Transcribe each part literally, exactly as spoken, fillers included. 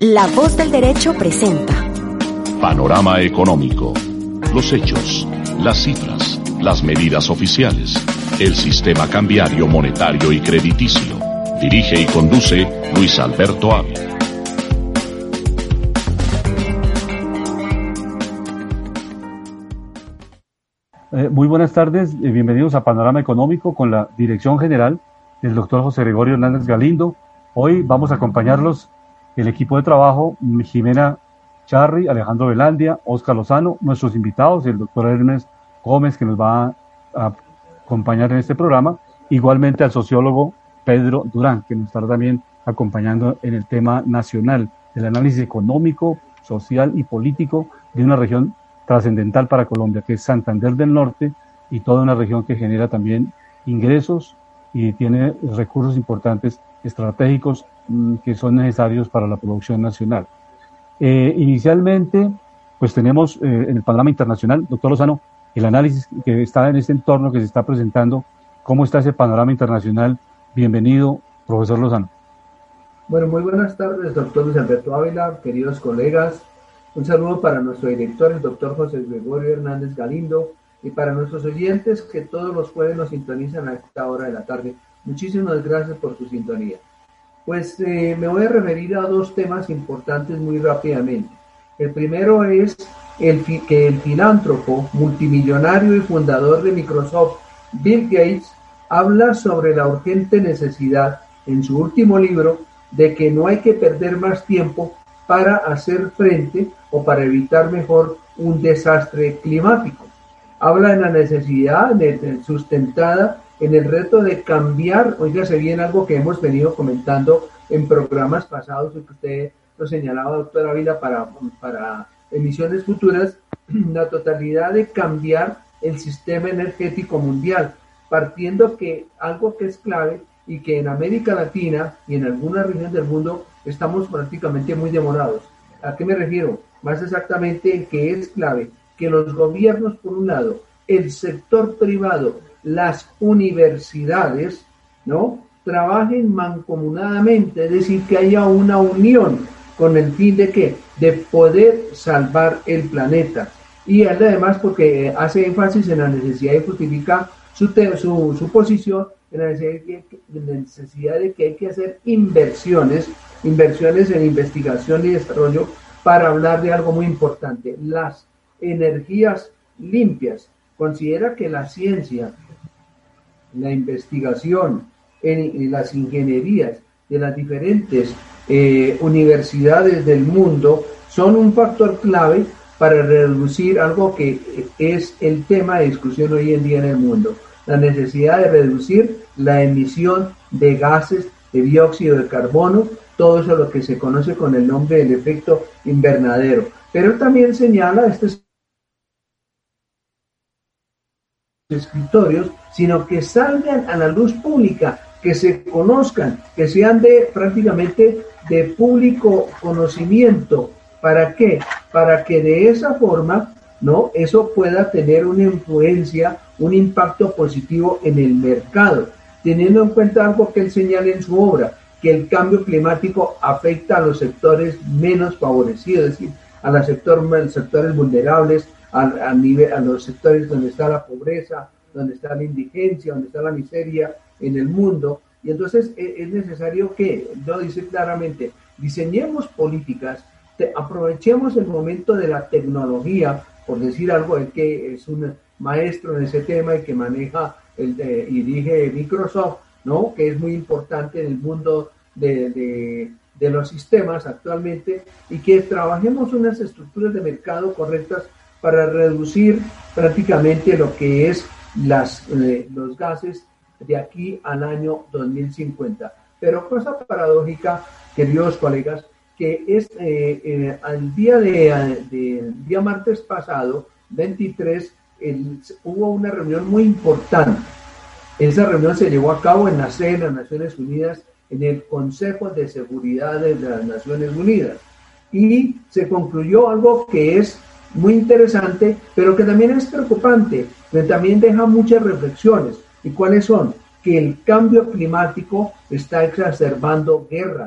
La Voz del Derecho presenta Panorama Económico. Los hechos, las cifras, las medidas oficiales, el sistema cambiario, monetario y crediticio. Dirige y conduce Luis Alberto Ávila. Eh, muy buenas tardes, eh, bienvenidos a Panorama Económico con la dirección general del doctor José Gregorio Hernández Galindo. Hoy vamos a acompañarlos el equipo de trabajo, Jimena Charri, Alejandro Velandia, Oscar Lozano, nuestros invitados, el doctor Hermes Gómez, que nos va a acompañar en este programa, igualmente al sociólogo Pedro Durán, que nos estará también acompañando en el tema nacional, el análisis económico, social y político de una región trascendental para Colombia, que es Santander del Norte, y toda una región que genera también ingresos y tiene recursos importantes estratégicos mmm, que son necesarios para la producción nacional. Eh, inicialmente, pues tenemos eh, en el panorama internacional, doctor Lozano, el análisis que está en este entorno que se está presentando. ¿Cómo está ese panorama internacional? Bienvenido, profesor Lozano. Bueno, muy buenas tardes, doctor Luis Alberto Ávila, queridos colegas. Un saludo para nuestro director, el doctor José Gregorio Hernández Galindo, y para nuestros oyentes que todos los jueves nos sintonizan a esta hora de la tarde. Muchísimas gracias por su sintonía. Pues eh, me voy a referir a dos temas importantes muy rápidamente. El primero es el fi- que el filántropo, multimillonario y fundador de Microsoft, Bill Gates, habla sobre la urgente necesidad, en su último libro, de que no hay que perder más tiempo para hacer frente o para evitar mejor un desastre climático. Habla de la necesidad de, de, sustentada en el reto de cambiar, oígase bien, algo que hemos venido comentando en programas pasados, y que usted lo señalaba, doctor Ávila, para, para emisiones futuras, la totalidad de cambiar el sistema energético mundial, partiendo que algo que es clave y que en América Latina y en algunas regiones del mundo estamos prácticamente muy demorados. ¿A qué me refiero? Más exactamente, que es clave que los gobiernos, por un lado, el sector privado, las universidades, ¿no?, trabajen mancomunadamente, es decir, que haya una unión con el fin de ¿qué? De poder salvar el planeta. Y además porque hace énfasis en la necesidad y justifica su, te- su, su posición en la necesidad, en la necesidad de que hay que hacer inversiones, inversiones en investigación y desarrollo, para hablar de algo muy importante, las energías limpias. Considera que la ciencia, la investigación en, en las ingenierías de las diferentes eh, universidades del mundo son un factor clave para reducir algo que es el tema de discusión hoy en día en el mundo, la necesidad de reducir la emisión de gases de dióxido de carbono, todo eso lo que se conoce con el nombre del efecto invernadero. Pero también señala estos escritorios, sino que salgan a la luz pública, que se conozcan, que sean de prácticamente de público conocimiento. ¿Para qué? Para que de esa forma, ¿no?, eso pueda tener una influencia, un impacto positivo en el mercado, teniendo en cuenta algo que él señala en su obra, que el cambio climático afecta a los sectores menos favorecidos, es decir, a los sectores, sectores vulnerables, a, a, nivel, a los sectores donde está la pobreza, donde está la indigencia, donde está la miseria en el mundo. Y entonces es, es necesario que, lo dice claramente, diseñemos políticas, te, aprovechemos el momento de la tecnología, por decir algo, el que es un maestro en ese tema y que maneja el de, y dirige Microsoft, ¿no?, que es muy importante en el mundo de, de, de los sistemas actualmente, y que trabajemos unas estructuras de mercado correctas para reducir prácticamente lo que es las, eh, los gases de aquí al año dos mil cincuenta. Pero cosa paradójica, queridos colegas, que es eh, eh, al día de, de día martes pasado, veintitrés, el, hubo una reunión muy importante. Esa reunión se llevó a cabo en la sede de las Naciones Unidas, en el Consejo de Seguridad de las Naciones Unidas, y se concluyó algo que es muy interesante, pero que también es preocupante, que también deja muchas reflexiones. ¿Y cuáles son? Que el cambio climático está exacerbando guerras,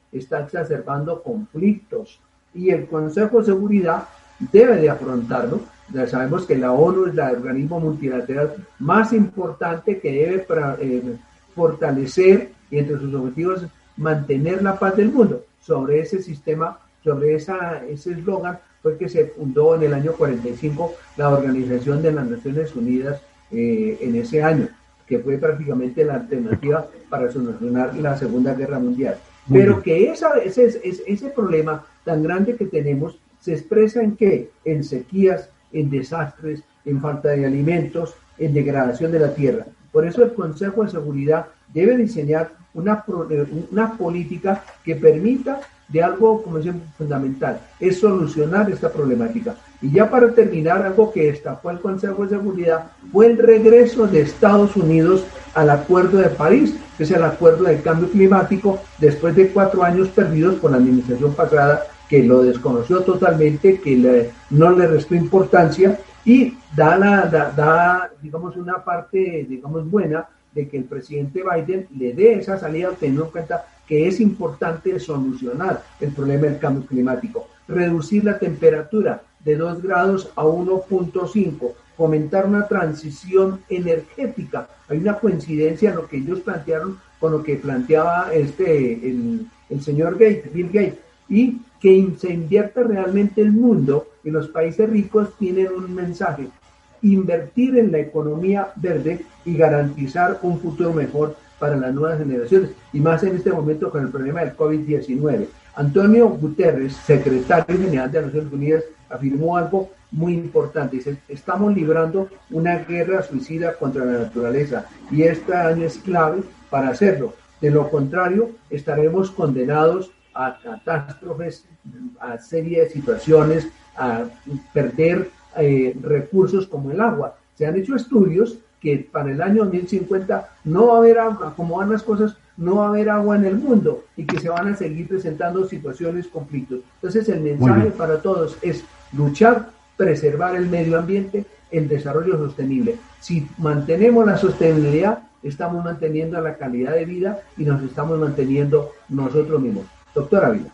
está exacerbando conflictos y el Consejo de Seguridad debe de afrontarlo. Ya sabemos que la ONU es el organismo multilateral más importante que debe para, eh, fortalecer y entre sus objetivos mantener la paz del mundo. Sobre ese sistema, sobre esa, ese eslogan fue que se fundó en el año cuarenta y cinco la Organización de las Naciones Unidas eh, en ese año, que fue prácticamente la alternativa para solucionar la Segunda Guerra Mundial. Pero que esa, ese, ese, ese problema tan grande que tenemos se expresa en qué? En sequías, en desastres, en falta de alimentos, en degradación de la tierra. Por eso el Consejo de Seguridad debe diseñar una, una política que permita de algo, como decía, fundamental, es solucionar esta problemática. Y ya para terminar, algo que destapó el Consejo de Seguridad fue el regreso de Estados Unidos al Acuerdo de París, que es el Acuerdo del Cambio Climático, después de cuatro años perdidos por la administración pasada, que lo desconoció totalmente, que le, no le restó importancia, y da, la, da, da, digamos, una parte, digamos, buena de que el presidente Biden le dé esa salida, teniendo en cuenta que es importante solucionar el problema del cambio climático, reducir la temperatura de dos grados a uno punto cinco, fomentar una transición energética. Hay una coincidencia en lo que ellos plantearon con lo que planteaba este el, el señor Gates, Bill Gates, y que se invierta realmente el mundo, y los países ricos tienen un mensaje: invertir en la economía verde y garantizar un futuro mejor para las nuevas generaciones, y más en este momento con el problema del COVID diecinueve. Antonio Guterres, secretario general de las Naciones Unidas, afirmó algo muy importante. Dice: estamos librando una guerra suicida contra la naturaleza y este año es clave para hacerlo. De lo contrario, estaremos condenados a catástrofes, a serie de situaciones, a perder eh, recursos como el agua. Se han hecho estudios que para el año dos mil cincuenta no va a haber agua, como van las cosas, no va a haber agua en el mundo y que se van a seguir presentando situaciones, conflictos. Entonces el mensaje para todos es luchar, preservar el medio ambiente, el desarrollo sostenible. Si mantenemos la sostenibilidad, estamos manteniendo la calidad de vida y nos estamos manteniendo nosotros mismos. Doctor Ávila.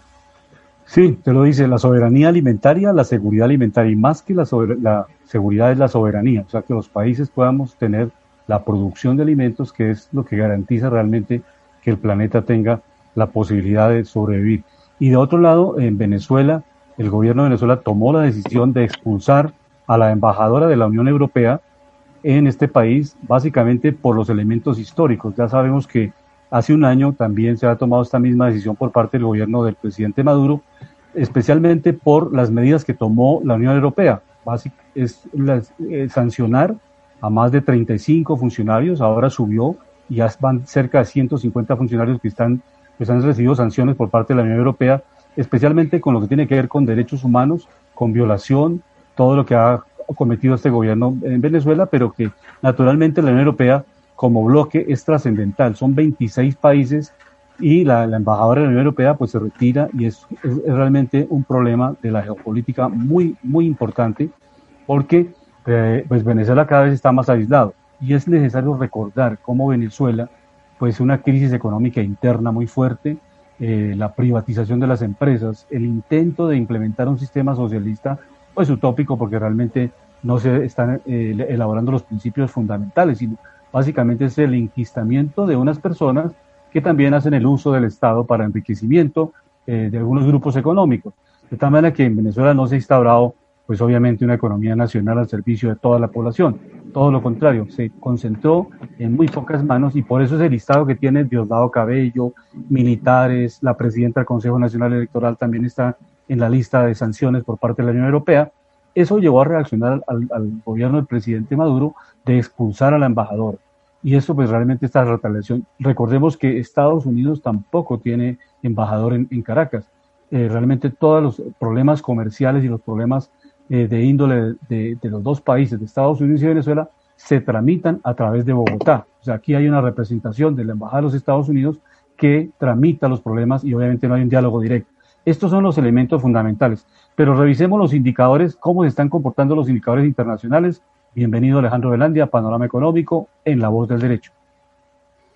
Sí, te lo dice, la soberanía alimentaria, la seguridad alimentaria, y más que la, sober- la seguridad es la soberanía, o sea, que los países podamos tener la producción de alimentos, que es lo que garantiza realmente que el planeta tenga la posibilidad de sobrevivir. Y de otro lado, en Venezuela, el gobierno de Venezuela tomó la decisión de expulsar a la embajadora de la Unión Europea en este país, básicamente por los elementos históricos. Ya sabemos que hace un año también se ha tomado esta misma decisión por parte del gobierno del presidente Maduro, especialmente por las medidas que tomó la Unión Europea. Básic, es la, eh, sancionar a más de treinta y cinco funcionarios, ahora subió y ya van cerca de ciento cincuenta funcionarios que están, pues han recibido sanciones por parte de la Unión Europea, especialmente con lo que tiene que ver con derechos humanos, con violación, todo lo que ha cometido este gobierno en Venezuela, pero que naturalmente la Unión Europea como bloque es trascendental. Son veintiséis países y la, la embajadora de la Unión Europea pues se retira, y es, es, es realmente un problema de la geopolítica muy, muy importante, porque eh, pues Venezuela cada vez está más aislado, y es necesario recordar cómo Venezuela, pues una crisis económica interna muy fuerte, eh, la privatización de las empresas, el intento de implementar un sistema socialista, pues utópico, porque realmente no se están eh, elaborando los principios fundamentales, sino básicamente es el enquistamiento de unas personas que también hacen el uso del Estado para enriquecimiento eh, de algunos grupos económicos. De tal manera que en Venezuela no se ha instaurado, pues obviamente, una economía nacional al servicio de toda la población. Todo lo contrario, se concentró en muy pocas manos, y por eso es el listado que tiene Diosdado Cabello, militares, la presidenta del Consejo Nacional Electoral también está en la lista de sanciones por parte de la Unión Europea. Eso llevó a reaccionar al, al gobierno del presidente Maduro de expulsar a la embajadora. Y eso pues realmente está en retaliación. Recordemos que Estados Unidos tampoco tiene embajador en, en Caracas. Eh, realmente todos los problemas comerciales y los problemas eh, de índole de, de los dos países, de Estados Unidos y Venezuela, se tramitan a través de Bogotá. O sea, aquí hay una representación de la Embajada de los Estados Unidos que tramita los problemas, y obviamente no hay un diálogo directo. Estos son los elementos fundamentales. Pero revisemos los indicadores, cómo se están comportando los indicadores internacionales. Bienvenido Alejandro Velandia, Panorama Económico en La Voz del Derecho.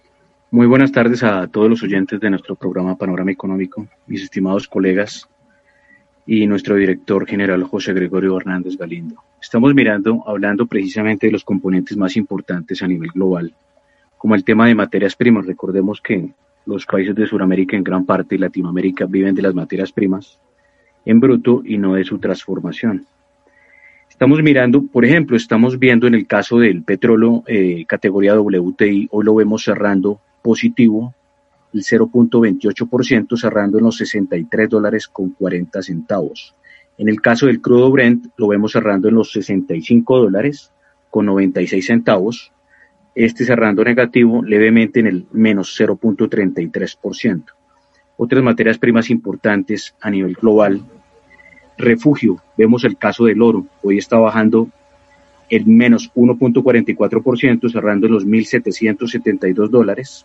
Muy buenas tardes a todos los oyentes de nuestro programa Panorama Económico, mis estimados colegas y nuestro director general José Gregorio Hernández Galindo. Estamos mirando, hablando precisamente de los componentes más importantes a nivel global, como el tema de materias primas. Recordemos que los países de Sudamérica, en gran parte, y Latinoamérica viven de las materias primas en bruto y no de su transformación. Estamos mirando, por ejemplo, estamos viendo en el caso del petróleo eh, categoría W T I, hoy lo vemos cerrando positivo, el cero punto veintiocho por ciento, cerrando en los sesenta y tres dólares con cuarenta centavos. En el caso del crudo Brent, lo vemos cerrando en los sesenta y cinco dólares con noventa y seis centavos, este cerrando negativo levemente en el menos cero punto treinta y tres por ciento. Otras materias primas importantes a nivel global, refugio, vemos el caso del oro, hoy está bajando el menos uno punto cuarenta y cuatro por ciento, cerrando en los mil setecientos setenta y dos dólares.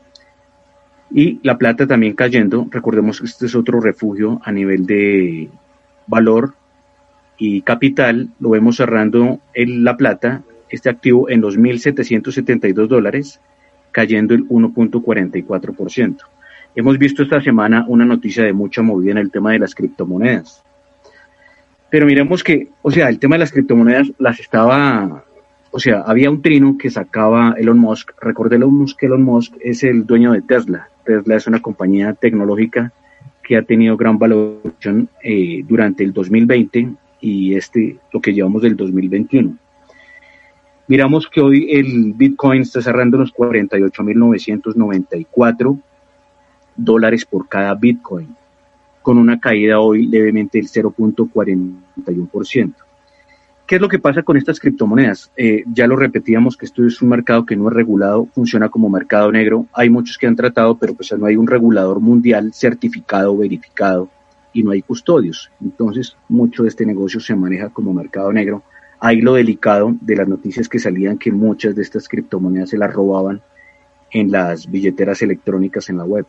Y la plata también cayendo, recordemos que este es otro refugio a nivel de valor y capital, lo vemos cerrando en la plata, este activo en los mil setecientos setenta y dos dólares, cayendo el uno punto cuarenta y cuatro por ciento. Hemos visto esta semana una noticia de mucha movida en el tema de las criptomonedas. Pero miremos que, o sea, el tema de las criptomonedas las estaba, o sea, había un trino que sacaba Elon Musk. Recordemos que Elon Musk es el dueño de Tesla. Tesla es una compañía tecnológica que ha tenido gran valoración eh, durante el dos mil veinte y este, lo que llevamos del dos mil veintiuno. Miramos que hoy el Bitcoin está cerrando los cuarenta y ocho mil novecientos noventa y cuatro dólares por cada Bitcoin, con una caída hoy levemente del cero punto cuarenta y uno por ciento. ¿Qué es lo que pasa con estas criptomonedas? Eh, ya lo repetíamos que esto es un mercado que no es regulado, funciona como mercado negro. Hay muchos que han tratado, pero pues no hay un regulador mundial certificado, verificado, y no hay custodios. Entonces, mucho de este negocio se maneja como mercado negro. Ahí lo delicado de las noticias que salían, que muchas de estas criptomonedas se las robaban en las billeteras electrónicas en la web.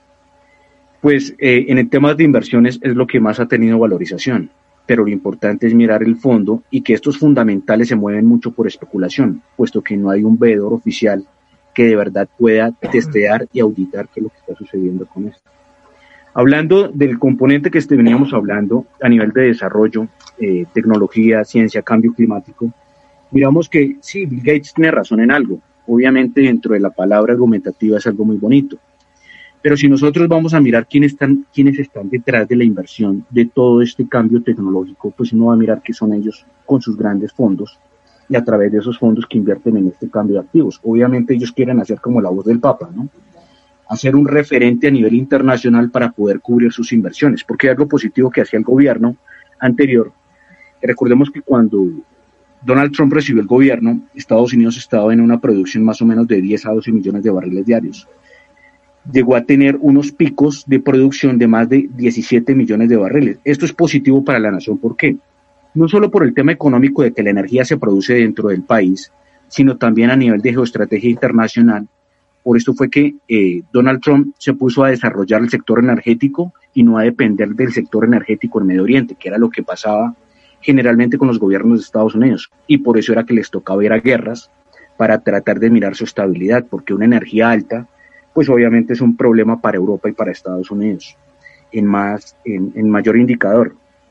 Pues eh, en el tema de inversiones es lo que más ha tenido valorización, pero lo importante es mirar el fondo y que estos fundamentales se mueven mucho por especulación, puesto que no hay un veedor oficial que de verdad pueda testear y auditar qué es lo que está sucediendo con esto. Hablando del componente que este veníamos hablando a nivel de desarrollo, eh, tecnología, ciencia, cambio climático, miramos que sí, Bill Gates tiene razón en algo. Obviamente dentro de la palabra argumentativa es algo muy bonito. Pero si nosotros vamos a mirar quiénes están, quiénes están detrás de la inversión de todo este cambio tecnológico, pues uno va a mirar que son ellos con sus grandes fondos y a través de esos fondos que invierten en este cambio de activos. Obviamente ellos quieren hacer como la voz del Papa, ¿no? Hacer un referente a nivel internacional para poder cubrir sus inversiones, porque es algo positivo que hacía el gobierno anterior. Recordemos que cuando Donald Trump recibió el gobierno, Estados Unidos estaba en una producción más o menos de diez a doce millones de barriles diarios. Llegó a tener unos picos de producción de más de diecisiete millones de barriles. Esto es positivo para la nación. ¿Por qué? No solo por el tema económico de que la energía se produce dentro del país, sino también a nivel de geoestrategia internacional. Por esto fue que eh, Donald Trump se puso a desarrollar el sector energético y no a depender del sector energético en Medio Oriente, que era lo que pasaba generalmente con los gobiernos de Estados Unidos. Y por eso era que les tocaba ir a guerras para tratar de mirar su estabilidad, porque una energía alta pues obviamente es un problema para Europa y para Estados Unidos, en, más, en, en mayor indicador.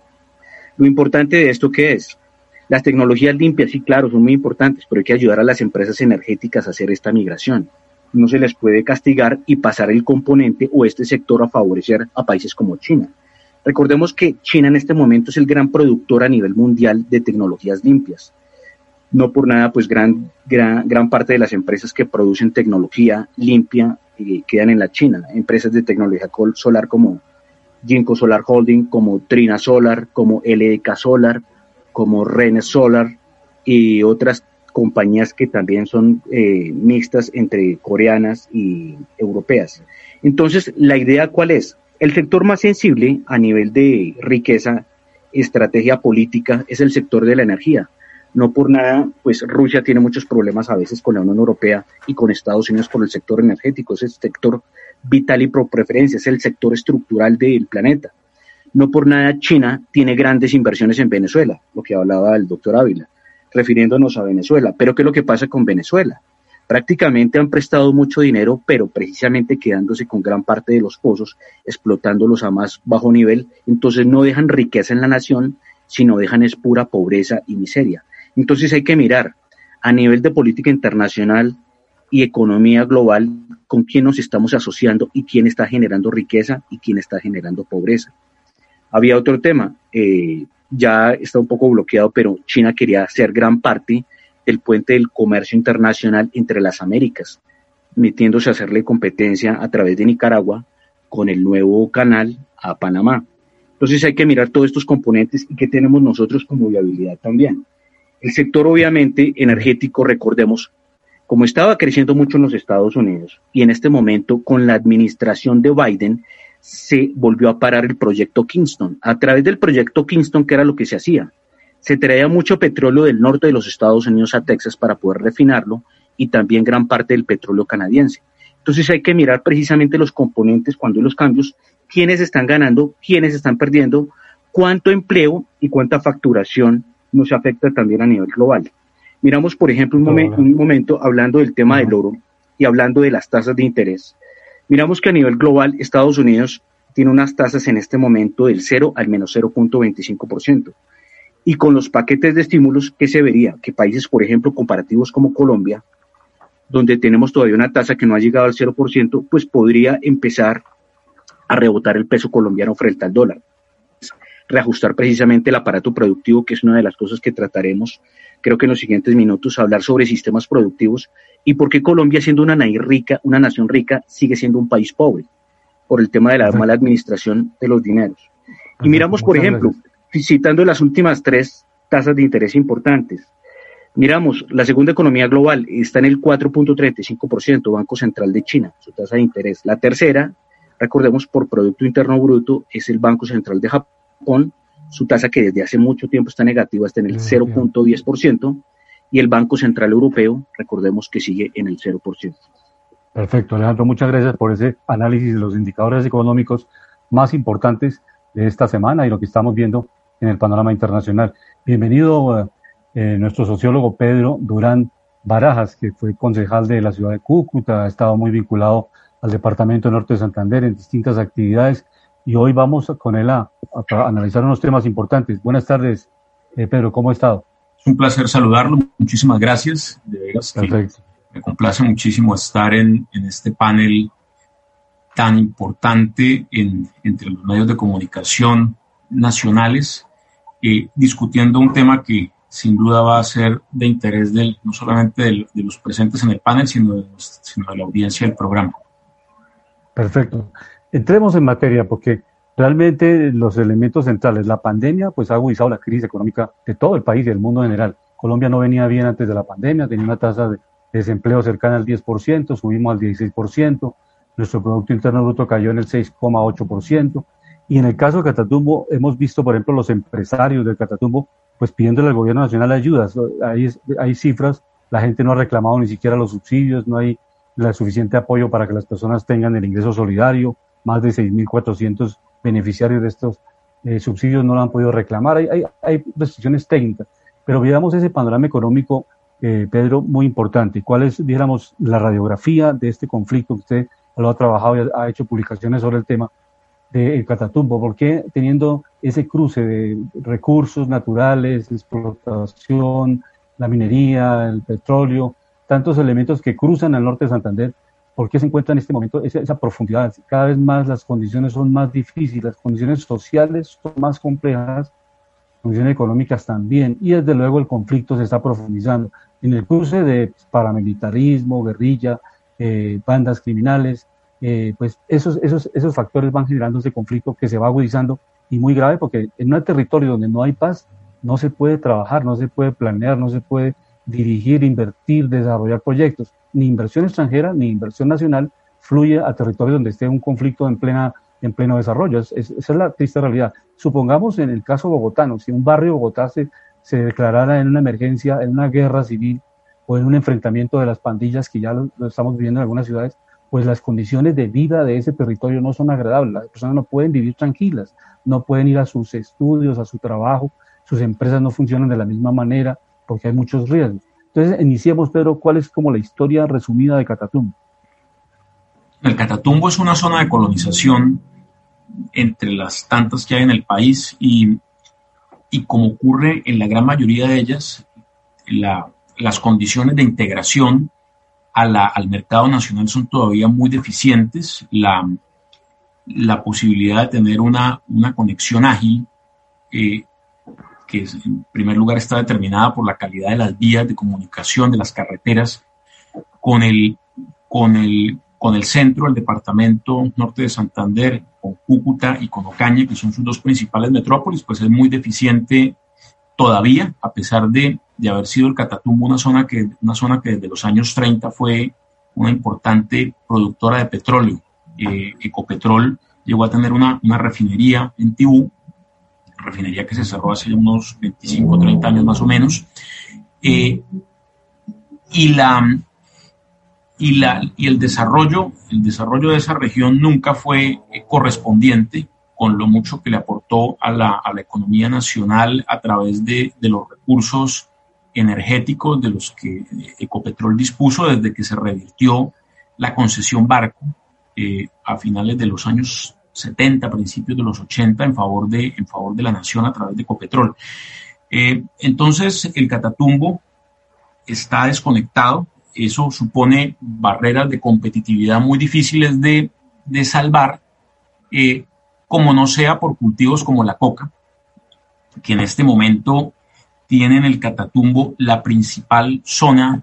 Lo importante de esto, ¿qué es? Las tecnologías limpias, sí, claro, son muy importantes, pero hay que ayudar a las empresas energéticas a hacer esta migración. No se les puede castigar y pasar el componente o este sector a favorecer a países como China. Recordemos que China en este momento es el gran productor a nivel mundial de tecnologías limpias. No por nada, pues gran, gran, gran parte de las empresas que producen tecnología limpia eh, quedan en la China. Empresas de tecnología solar como Jinko Solar Holding, como Trina Solar, como L D K Solar, como Renes Solar y otras compañías que también son eh, mixtas entre coreanas y europeas. Entonces, ¿la idea cuál es? El sector más sensible a nivel de riqueza, estrategia política, es el sector de la energía. No por nada, pues Rusia tiene muchos problemas a veces con la Unión Europea y con Estados Unidos por el sector energético. Es el sector vital y por preferencia, es el sector estructural del planeta. No por nada China tiene grandes inversiones en Venezuela, lo que hablaba el doctor Ávila, refiriéndonos a Venezuela. Pero ¿qué es lo que pasa con Venezuela? Prácticamente han prestado mucho dinero, pero precisamente quedándose con gran parte de los pozos, explotándolos a más bajo nivel. Entonces no dejan riqueza en la nación, sino dejan es pura pobreza y miseria. Entonces hay que mirar a nivel de política internacional y economía global con quién nos estamos asociando y quién está generando riqueza y quién está generando pobreza. Había otro tema, eh, ya está un poco bloqueado, pero China quería ser gran parte del puente del comercio internacional entre las Américas, metiéndose a hacerle competencia a través de Nicaragua con el nuevo canal a Panamá. Entonces hay que mirar todos estos componentes y qué tenemos nosotros como viabilidad también. El sector obviamente energético, recordemos, como estaba creciendo mucho en los Estados Unidos y en este momento con la administración de Biden se volvió a parar el proyecto Keystone. A través del proyecto Keystone, ¿qué era lo que se hacía? Se traía mucho petróleo del norte de los Estados Unidos a Texas para poder refinarlo y también gran parte del petróleo canadiense. Entonces hay que mirar precisamente los componentes cuando hay los cambios, quiénes están ganando, quiénes están perdiendo, cuánto empleo y cuánta facturación nos afecta también a nivel global. Miramos, por ejemplo, un, momen, un momento hablando del tema del oro y hablando de las tasas de interés. Miramos que a nivel global Estados Unidos tiene unas tasas en este momento del cero al menos cero punto veinticinco por ciento. Y con los paquetes de estímulos, ¿qué se vería? Que países, por ejemplo, comparativos como Colombia, donde tenemos todavía una tasa que no ha llegado al cero por ciento, pues podría empezar a rebotar el peso colombiano frente al dólar. Reajustar precisamente el aparato productivo, que es una de las cosas que trataremos, creo que en los siguientes minutos, hablar sobre sistemas productivos y por qué Colombia, siendo una nación rica, una nación rica, sigue siendo un país pobre, por el tema de la mala administración de los dineros. Y miramos, por ejemplo, citando las últimas tres tasas de interés importantes. Miramos, la segunda economía global está en el cuatro punto treinta y cinco por ciento, Banco Central de China, su tasa de interés. La tercera, recordemos, por Producto Interno Bruto, es el Banco Central de Japón, su tasa que desde hace mucho tiempo está negativa, está en el cero punto diez por ciento, y el Banco Central Europeo, recordemos que sigue en el cero por ciento. Perfecto, Alejandro, muchas gracias por ese análisis de los indicadores económicos más importantes de esta semana y lo que estamos viendo en el panorama internacional. Bienvenido eh, nuestro sociólogo Pedro Durán Barajas, que fue concejal de la ciudad de Cúcuta, ha estado muy vinculado al departamento norte de Santander en distintas actividades y hoy vamos con él a, a, a analizar unos temas importantes. Buenas tardes, eh, Pedro, ¿cómo ha estado? Es un placer saludarlo, muchísimas gracias. De veras, perfecto. Me complace muchísimo estar en, en este panel tan importante en, entre los medios de comunicación nacionales, eh, discutiendo un tema que sin duda va a ser de interés del, no solamente de, de los presentes en el panel, sino de, sino de la audiencia del programa. Perfecto. Entremos en materia, porque realmente los elementos centrales, la pandemia, pues ha agudizado la crisis económica de todo el país y del mundo en general. Colombia no venía bien antes de la pandemia, tenía una tasa de desempleo cercana al diez por ciento, subimos al dieciséis por ciento, nuestro Producto Interno Bruto cayó en el seis coma ocho por ciento, y en el caso de Catatumbo hemos visto, por ejemplo, los empresarios del Catatumbo, pues pidiéndole al gobierno nacional ayudas. Hay, hay cifras, la gente no ha reclamado ni siquiera los subsidios, no hay el suficiente apoyo para que las personas tengan el ingreso solidario, más de seis mil cuatrocientos beneficiarios de estos eh, subsidios no lo han podido reclamar, hay, hay, hay restricciones técnicas, pero veamos ese panorama económico, eh, Pedro, muy importante. ¿Cuál es, dijéramos, la radiografía de este conflicto que usted lo ha trabajado y ha hecho publicaciones sobre el tema del Catatumbo? ¿Por qué teniendo ese cruce de recursos naturales, explotación, la minería, el petróleo, tantos elementos que cruzan al norte de Santander, por qué se encuentra en este momento esa, esa profundidad? Cada vez más las condiciones son más difíciles, las condiciones sociales son más complejas, las condiciones económicas también, y desde luego el conflicto se está profundizando. En el cruce de paramilitarismo, guerrilla, eh, bandas criminales, eh, pues esos, esos, esos factores van generando ese conflicto que se va agudizando y muy grave, porque en un territorio donde no hay paz no se puede trabajar, no se puede planear, no se puede dirigir, invertir, desarrollar proyectos. Ni inversión extranjera ni inversión nacional fluye a territorios donde esté un conflicto en plena en pleno desarrollo. Es, es, esa es la triste realidad. Supongamos en el caso bogotano, si un barrio de Bogotá se, se declarara en una emergencia, en una guerra civil o en un enfrentamiento de las pandillas, que ya lo, lo estamos viviendo en algunas ciudades, pues las condiciones de vida de ese territorio no son agradables. Las personas no pueden vivir tranquilas, no pueden ir a sus estudios, a su trabajo, sus empresas no funcionan de la misma manera porque hay muchos riesgos. Entonces, iniciemos, Pedro, ¿cuál es como la historia resumida de Catatumbo? El Catatumbo es una zona de colonización entre las tantas que hay en el país y, y como ocurre en la gran mayoría de ellas, la, las condiciones de integración a la, al mercado nacional son todavía muy deficientes. La, la posibilidad de tener una, una conexión ágil, eh, que es, en primer lugar está determinada por la calidad de las vías de comunicación, de las carreteras, con el, con el, con el centro, el departamento norte de Santander, con Cúcuta y con Ocaña, que son sus dos principales metrópolis, pues es muy deficiente todavía, a pesar de, de haber sido el Catatumbo una zona, que, una zona que desde los años treinta fue una importante productora de petróleo. Eh, Ecopetrol llegó a tener una, una refinería en Tibú, refinería que se cerró hace unos veinticinco, treinta años más o menos, eh, y la... Y, la, y el desarrollo, el desarrollo de esa región nunca fue eh, correspondiente con lo mucho que le aportó a la, a la economía nacional a través de, de los recursos energéticos de los que Ecopetrol dispuso desde que se revirtió la concesión Barco eh, a finales de los años setenta, principios de los ochenta, en favor de, en favor de la nación a través de Ecopetrol. Eh, entonces, el Catatumbo está desconectado. Eso supone barreras de competitividad muy difíciles de, de salvar, eh, como no sea por cultivos como la coca, que en este momento tiene en el Catatumbo la principal zona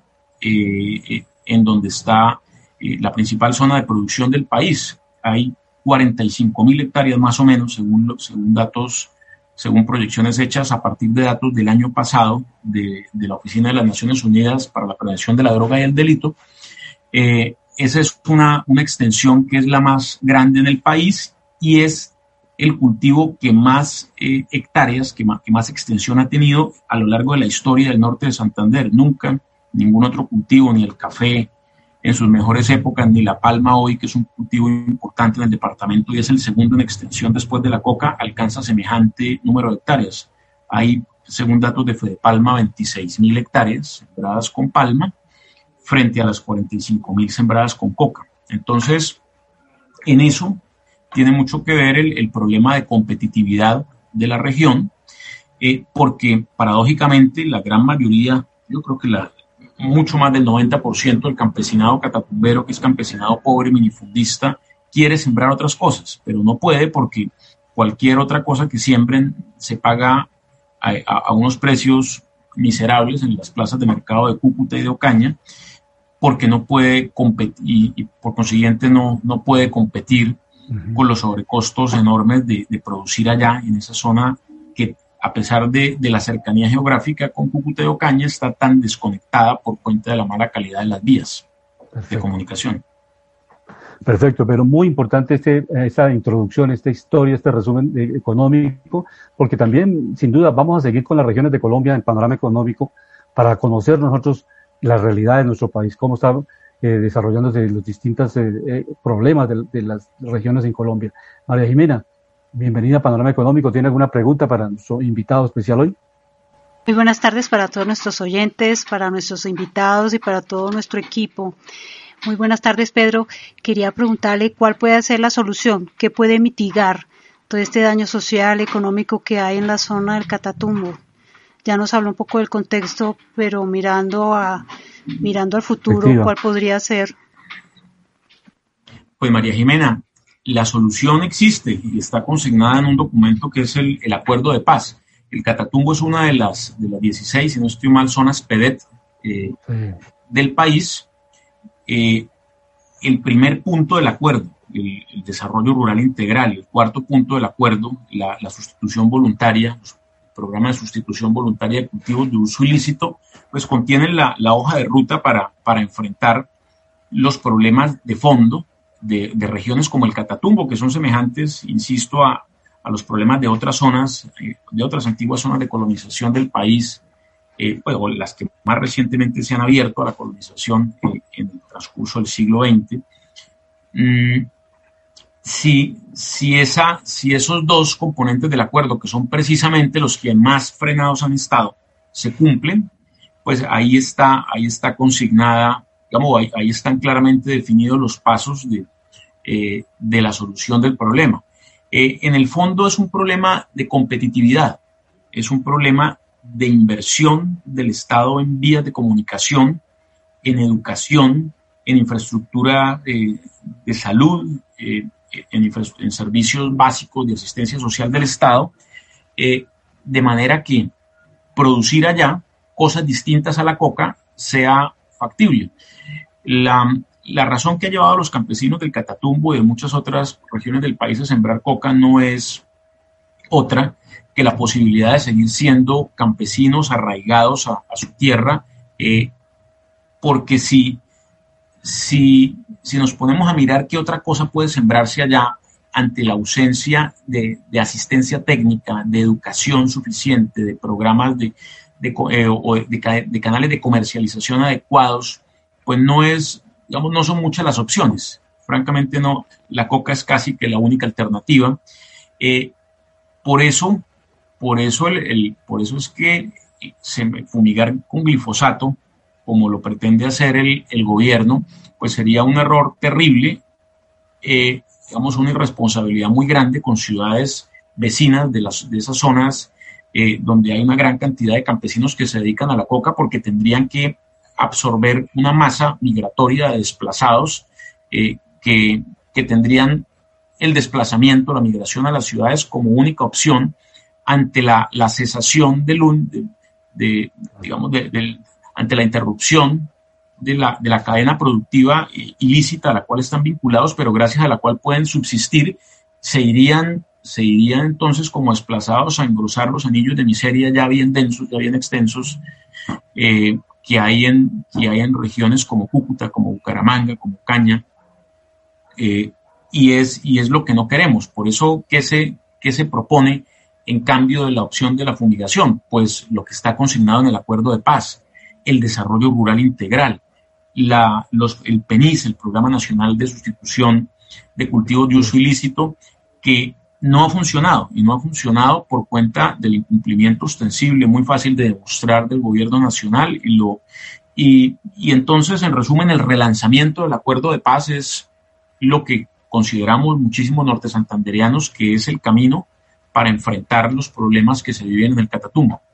eh, en donde está eh, la principal zona de producción del país. Hay cuarenta y cinco mil hectáreas más o menos, según, según datos según proyecciones hechas a partir de datos del año pasado de, de la Oficina de las Naciones Unidas para la Prevención de la Droga y el Delito. Eh, esa es una, una extensión que es la más grande en el país y es el cultivo que más eh, hectáreas, que más, que más extensión ha tenido a lo largo de la historia del norte de Santander. Nunca ningún otro cultivo, ni el café en sus mejores épocas, ni la palma hoy, que es un cultivo importante en el departamento y es el segundo en extensión después de la coca, alcanza semejante número de hectáreas. Hay, según datos de Fedepalma, veintiséis mil hectáreas sembradas con palma frente a las cuarenta y cinco mil sembradas con coca. Entonces, en eso tiene mucho que ver el, el problema de competitividad de la región, eh, porque paradójicamente la gran mayoría, yo creo que la mucho más del noventa por ciento del campesinado catatumbero, que es campesinado pobre, minifundista, quiere sembrar otras cosas, pero no puede porque cualquier otra cosa que siembren se paga a, a, a unos precios miserables en las plazas de mercado de Cúcuta y de Ocaña, porque no puede competir y, y por consiguiente no, no puede competir uh-huh. con los sobrecostos enormes de, de producir allá en esa zona que, a pesar de, de la cercanía geográfica con Cúcuta y Ocaña, está tan desconectada por cuenta de la mala calidad de las vías Perfecto. de comunicación. Perfecto, pero muy importante este, esta introducción, esta historia, este resumen de, económico, porque también, sin duda, vamos a seguir con las regiones de Colombia en el panorama económico para conocer nosotros la realidad de nuestro país, cómo están eh, desarrollándose los distintos eh, eh, problemas de, de las regiones en Colombia. María Jimena, bienvenida a Panorama Económico. ¿Tiene alguna pregunta para nuestro invitado especial hoy? Muy buenas tardes para todos nuestros oyentes, para nuestros invitados y para todo nuestro equipo. Muy buenas tardes, Pedro. Quería preguntarle cuál puede ser la solución, qué puede mitigar todo este daño social, económico que hay en la zona del Catatumbo. Ya nos habló un poco del contexto, pero mirando a mirando al futuro, ¿cuál podría ser? Pues María Jimena, la solución existe y está consignada en un documento que es el, el Acuerdo de Paz. El Catatumbo es una de las, de las dieciséis, si no estoy mal, zonas P E D E T eh, sí. del país. Eh, el primer punto del acuerdo, el, el desarrollo rural integral, el cuarto punto del acuerdo, la, la sustitución voluntaria, el programa de sustitución voluntaria de cultivos de uso ilícito, pues contienen la, la hoja de ruta para, para enfrentar los problemas de fondo De, de regiones como el Catatumbo, que son semejantes, insisto, a, a los problemas de otras zonas, eh, de otras antiguas zonas de colonización del país, eh, pues, o las que más recientemente se han abierto a la colonización eh, en el transcurso del siglo veinte. Mm, si, si, esa, si esos dos componentes del acuerdo, que son precisamente los que más frenados han estado, se cumplen, pues ahí está, ahí está consignada, digamos, ahí, ahí están claramente definidos los pasos de, eh, de la solución del problema. Eh, en el fondo es un problema de competitividad, es un problema de inversión del Estado en vías de comunicación, en educación, en infraestructura eh, de salud, eh, en, infra- en servicios básicos de asistencia social del Estado, eh, de manera que producir allá cosas distintas a la coca sea factible. La, la razón que ha llevado a los campesinos del Catatumbo y de muchas otras regiones del país a sembrar coca no es otra que la posibilidad de seguir siendo campesinos arraigados a, a su tierra, eh, porque si, si, si nos ponemos a mirar qué otra cosa puede sembrarse allá ante la ausencia de, de asistencia técnica, de educación suficiente, de programas de, de, eh, o de, de canales de comercialización adecuados, pues no es, digamos, no son muchas las opciones. Francamente no, la coca es casi que la única alternativa. Eh, por eso, por eso, el, el, por eso es que se, fumigar con glifosato, como lo pretende hacer el, el gobierno, pues sería un error terrible, eh, digamos, una irresponsabilidad muy grande con ciudades vecinas de, las, de esas zonas eh, donde hay una gran cantidad de campesinos que se dedican a la coca, porque tendrían que absorber una masa migratoria de desplazados eh, que, que tendrían el desplazamiento, la migración a las ciudades como única opción ante la, la cesación del, de, de, digamos, de, de, ante la interrupción de la, de la cadena productiva ilícita a la cual están vinculados, pero gracias a la cual pueden subsistir, se irían, se irían entonces como desplazados a engrosar los anillos de miseria ya bien densos, ya bien extensos, eh, que hay en, que hay en regiones como Cúcuta, como Bucaramanga, como Caña, eh, y, es, y es lo que no queremos. Por eso, ¿qué se, qué se propone en cambio de la opción de la fumigación? Pues lo que está consignado en el acuerdo de paz, el desarrollo rural integral, la, los, el PENIS, el Programa Nacional de Sustitución de Cultivos de Uso Ilícito, que no ha funcionado, y no ha funcionado por cuenta del incumplimiento ostensible, muy fácil de demostrar, del gobierno nacional, y, lo, y, y entonces, en resumen, el relanzamiento del acuerdo de paz es lo que consideramos muchísimos norte santanderianos que es el camino para enfrentar los problemas que se viven en el Catatumbo.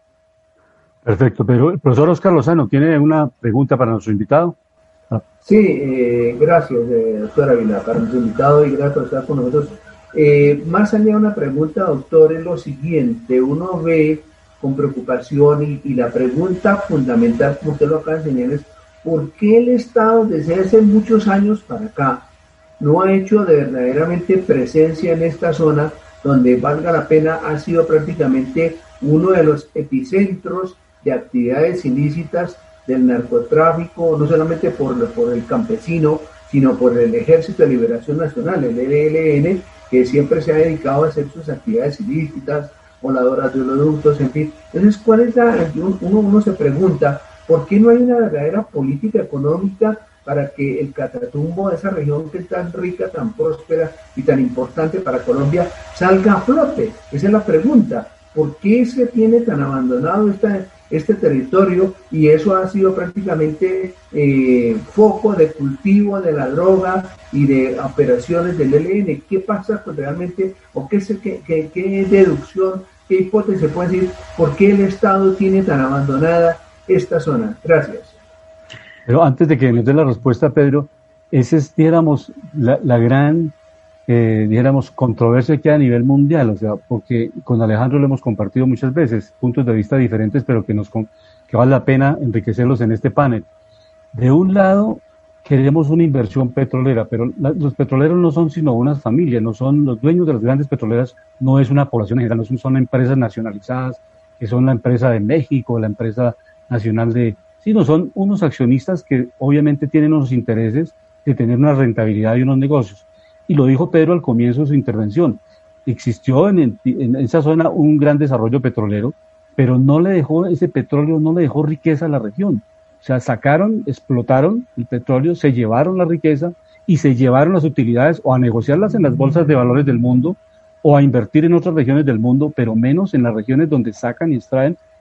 Perfecto, pero el profesor Oscar Lozano, ¿tiene una pregunta para nuestro invitado? Ah. Sí, eh, gracias, eh, doctor Ávila, para nuestro invitado y gracias por estar con nosotros. Eh, más allá de una pregunta, doctor, es lo siguiente: uno ve con preocupación y, y la pregunta fundamental, como usted lo acaba de enseñar, es ¿por qué el Estado desde hace muchos años para acá no ha hecho de verdaderamente presencia en esta zona donde, valga la pena, ha sido prácticamente uno de los epicentros de actividades ilícitas del narcotráfico, no solamente por, por el campesino, sino por el Ejército de Liberación Nacional, el E L L N, que siempre se ha dedicado a hacer sus actividades ilícitas, voladoras de oleoductos, en fin? Entonces, ¿cuál es la, uno, uno se pregunta, ¿por qué no hay una verdadera política económica para que el Catatumbo, esa región que es tan rica, tan próspera y tan importante para Colombia, salga a flote? Esa es la pregunta. ¿Por qué se tiene tan abandonado esta, este territorio? Y eso ha sido prácticamente eh, foco de cultivo de la droga y de operaciones del E L N. ¿Qué pasa con realmente, o qué, se, qué, qué, qué deducción, qué hipótesis se puede decir, por qué el Estado tiene tan abandonada esta zona? Gracias. Pero antes de que nos dé la respuesta, Pedro, esa es, dijéramos, la, la gran... Eh, dijéramos, controversia que hay a nivel mundial, o sea, porque con Alejandro lo hemos compartido muchas veces, puntos de vista diferentes, pero que nos que vale la pena enriquecerlos en este panel. De un lado, queremos una inversión petrolera, pero la, los petroleros no son sino unas familias, no son los dueños de las grandes petroleras, no es una población en general, no son, son empresas nacionalizadas, que son la empresa de México, la empresa nacional de... sino son unos accionistas que obviamente tienen unos intereses de tener una rentabilidad y unos negocios. Y lo dijo Pedro al comienzo de su intervención, existió en, en, en esa zona un gran desarrollo petrolero, pero no le dejó, ese petróleo no le dejó riqueza a la región. O sea, sacaron, explotaron el petróleo, se llevaron la riqueza y se llevaron las utilidades o a negociarlas en las bolsas de valores del mundo o a invertir en otras regiones del mundo, pero menos en las regiones donde sacan y extraen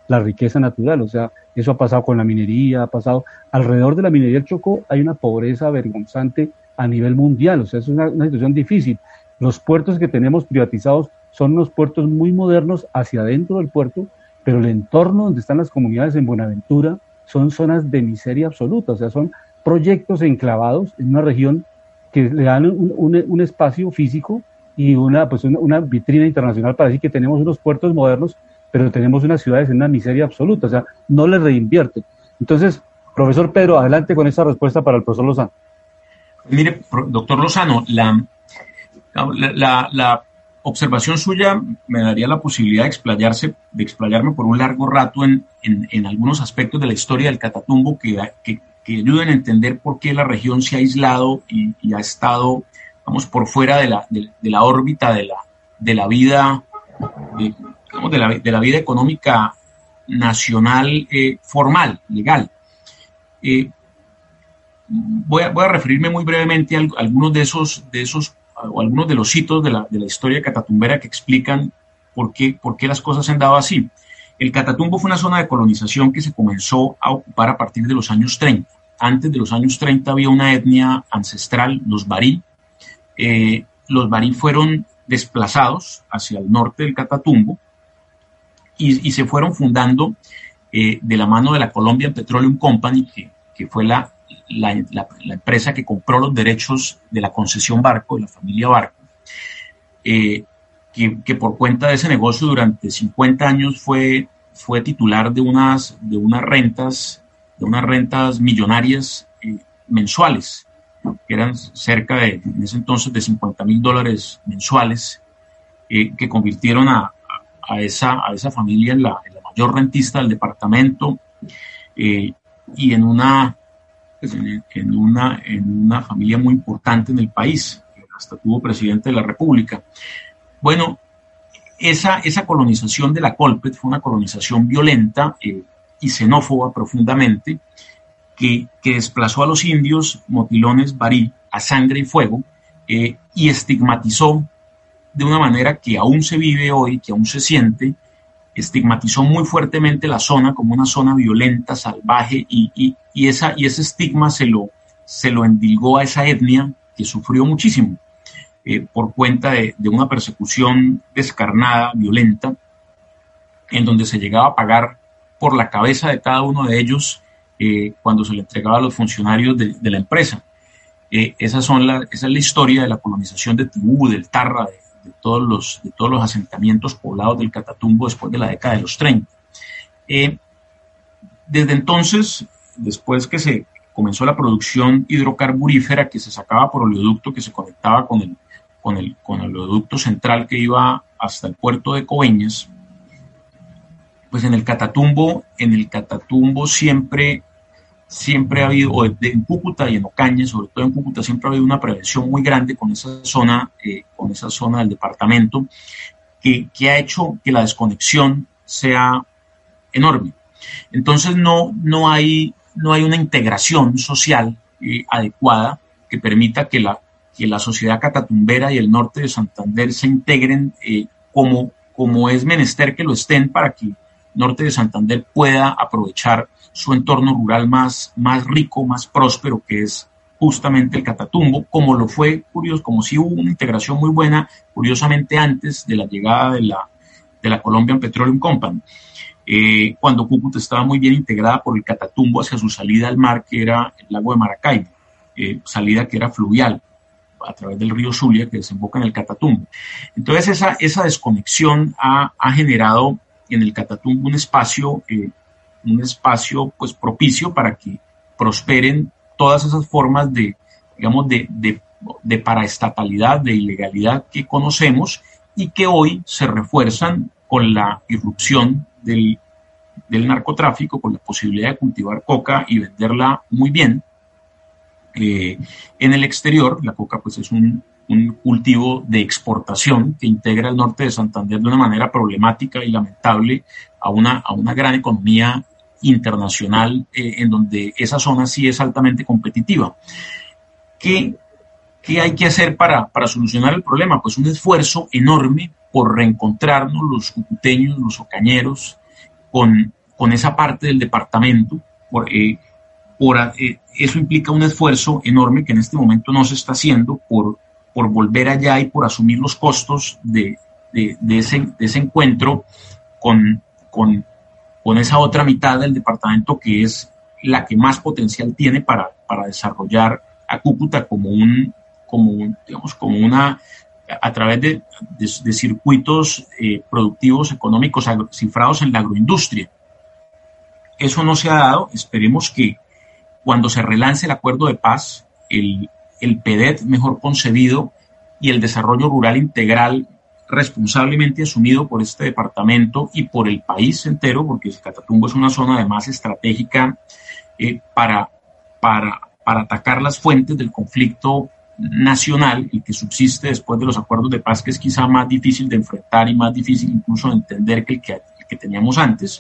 la riqueza natural. O sea, eso ha pasado con la minería, ha pasado alrededor de la minería del Chocó, hay una pobreza vergonzante a nivel mundial. O sea, es una, una situación difícil. Los puertos que tenemos privatizados son unos puertos muy modernos hacia adentro del puerto, pero el entorno donde están las comunidades en Buenaventura son zonas de miseria absoluta. O sea, son proyectos enclavados en una región que le dan un, un, un espacio físico y una, pues una, una vitrina internacional para decir que tenemos unos puertos modernos, pero tenemos unas ciudades en una miseria absoluta. O sea, no le reinvierten. Entonces, profesor Pedro, adelante con esa respuesta para el profesor Lozano. Mire, doctor Lozano, la, la, la, la observación suya me daría la posibilidad de explayarse, de explayarme por un largo rato en, en, en algunos aspectos de la historia del Catatumbo que, que, que ayuden a entender por qué la región se ha aislado y, y ha estado, vamos, por fuera de la, de, de la órbita de la, de la vida, de, digamos, de, la, de la vida económica nacional eh, formal, legal. Eh, voy, a, voy a referirme muy brevemente a algunos de esos, de esos o algunos de los hitos de la, de la historia catatumbera que explican por qué, por qué las cosas se han dado así. El Catatumbo fue una zona de colonización que se comenzó a ocupar a partir de los años treinta. Antes de los años treinta había una etnia ancestral, los Barí. Eh, los Barí fueron desplazados hacia el norte del Catatumbo y, y se fueron fundando eh, de la mano de la Colombian Petroleum Company, que, que fue la La, la, la empresa que compró los derechos de la concesión Barco, de la familia Barco, eh, que, que por cuenta de ese negocio durante cincuenta años fue, fue titular de unas, de unas rentas, de unas rentas millonarias eh, mensuales, que eran cerca de, en ese entonces, de cincuenta mil dólares mensuales, eh, que convirtieron a, a, a, esa, a esa familia en la, en la mayor rentista del departamento eh, y en una En una, en una familia muy importante en el país, hasta tuvo presidente de la República. Bueno, esa, esa colonización de la Colpet fue una colonización violenta eh, y xenófoba profundamente, que, que desplazó a los indios motilones Barí a sangre y fuego eh, y estigmatizó de una manera que aún se vive hoy, que aún se siente, estigmatizó muy fuertemente la zona como una zona violenta, salvaje, y, y, y, esa, y ese estigma se lo, se lo endilgó a esa etnia que sufrió muchísimo eh, por cuenta de, de una persecución descarnada, violenta, en donde se llegaba a pagar por la cabeza de cada uno de ellos eh, cuando se le entregaba a los funcionarios de, de la empresa. Eh, esas son la, esa es la historia de la colonización de Tibú, del Tarra, de, De todos, los, de todos los asentamientos poblados del Catatumbo después de la década de los treinta. Eh, desde entonces, después que se comenzó la producción hidrocarburífera que se sacaba por oleoducto, que se conectaba con el, con el, con el oleoducto central que iba hasta el puerto de Coveñas, pues en el Catatumbo, en el Catatumbo siempre... siempre ha habido, o en Cúcuta y en Ocaña, sobre todo en Cúcuta, siempre ha habido una prevención muy grande con esa zona, eh, con esa zona del departamento, que, que ha hecho que la desconexión sea enorme. Entonces no, no, hay, no hay una integración social eh, adecuada que permita que la, que la sociedad catatumbera y el norte de Santander se integren eh, como, como es menester que lo estén para que el norte de Santander pueda aprovechar su entorno rural más, más rico, más próspero, que es justamente el Catatumbo, como lo fue, curioso, como si hubo una integración muy buena, curiosamente antes de la llegada de la, de la Colombian Petroleum Company, eh, cuando Cúcuta estaba muy bien integrada por el Catatumbo hacia su salida al mar, que era el lago de Maracaibo, eh, salida que era fluvial, a través del río Zulia, que desemboca en el Catatumbo. Entonces esa, esa desconexión ha, ha generado en el Catatumbo un espacio eh, un espacio pues propicio para que prosperen todas esas formas de, digamos, de, de, de paraestatalidad, de ilegalidad que conocemos y que hoy se refuerzan con la irrupción del, del narcotráfico, con la posibilidad de cultivar coca y venderla muy bien eh, en el exterior. La coca pues es un, un cultivo de exportación que integra el norte de Santander de una manera problemática y lamentable a una, a una gran economía internacional eh, en donde esa zona sí es altamente competitiva. ¿Qué, qué hay que hacer para, para solucionar el problema? Pues un esfuerzo enorme por reencontrarnos los cucuteños, los ocañeros, con, con esa parte del departamento. Por, eh, por, eh, eso implica un esfuerzo enorme que en este momento no se está haciendo por, por volver allá y por asumir los costos de, de, de, ese, de ese encuentro con, con, con esa otra mitad del departamento que es la que más potencial tiene para, para desarrollar a Cúcuta como un, como un, digamos, como una, a través de, de, de circuitos eh, productivos económicos agro, cifrados en la agroindustria. Eso no se ha dado. Esperemos que cuando se relance el acuerdo de paz, el, el P D E T mejor concebido y el desarrollo rural integral responsablemente asumido por este departamento y por el país entero, porque el Catatumbo es una zona además estratégica eh, para, para, para atacar las fuentes del conflicto nacional y que subsiste después de los acuerdos de paz, que es quizá más difícil de enfrentar y más difícil incluso de entender que el que, el que teníamos antes.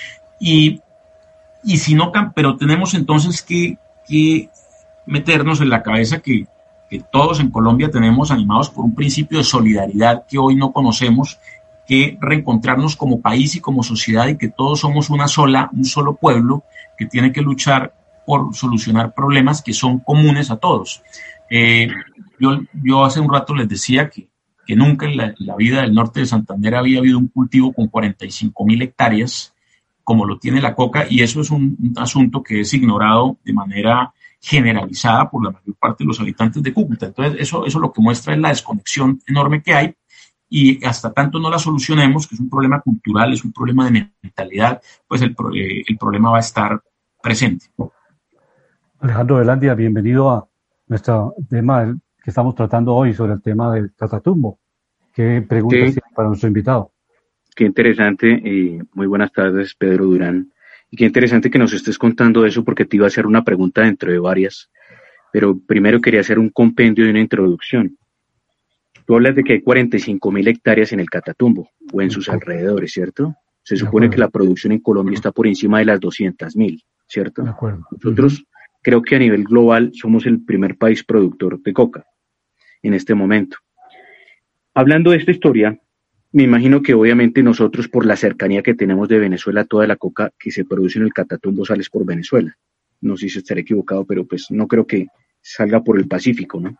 Y, y si no, pero tenemos entonces que, que meternos en la cabeza que, que todos en Colombia tenemos, animados por un principio de solidaridad que hoy no conocemos, que reencontrarnos como país y como sociedad, y que todos somos una sola, un solo pueblo que tiene que luchar por solucionar problemas que son comunes a todos. Eh, yo, yo hace un rato les decía que, que nunca en la, en la vida del norte de Santander había habido un cultivo con cuarenta y cinco mil hectáreas como lo tiene la coca, y eso es un, un asunto que es ignorado de manera generalizada por la mayor parte de los habitantes de Cúcuta. Entonces eso, eso lo que muestra es la desconexión enorme que hay, y hasta tanto no la solucionemos, que es un problema cultural, es un problema de mentalidad, pues el, eh, el problema va a estar presente. Alejandro Velandia, bienvenido a nuestro tema que estamos tratando hoy sobre el tema del Catatumbo. ¿Qué preguntas sí. tiene para nuestro invitado? Qué interesante, y muy buenas tardes, Pedro Durán. Y qué interesante que nos estés contando eso, porque te iba a hacer una pregunta dentro de varias, pero primero quería hacer un compendio y una introducción. Tú hablas de que hay cuarenta y cinco mil hectáreas en el Catatumbo o en sus alrededores, ¿cierto? Se supone que la producción en Colombia está por encima de las doscientas mil, ¿cierto? De acuerdo. Nosotros creo que a nivel global somos el primer país productor de coca en este momento. Hablando de esta historia, me imagino que obviamente nosotros, por la cercanía que tenemos de Venezuela, toda la coca que se produce en el Catatumbo sale por Venezuela. No sé si estaré equivocado, pero pues no creo que salga por el Pacífico, ¿no?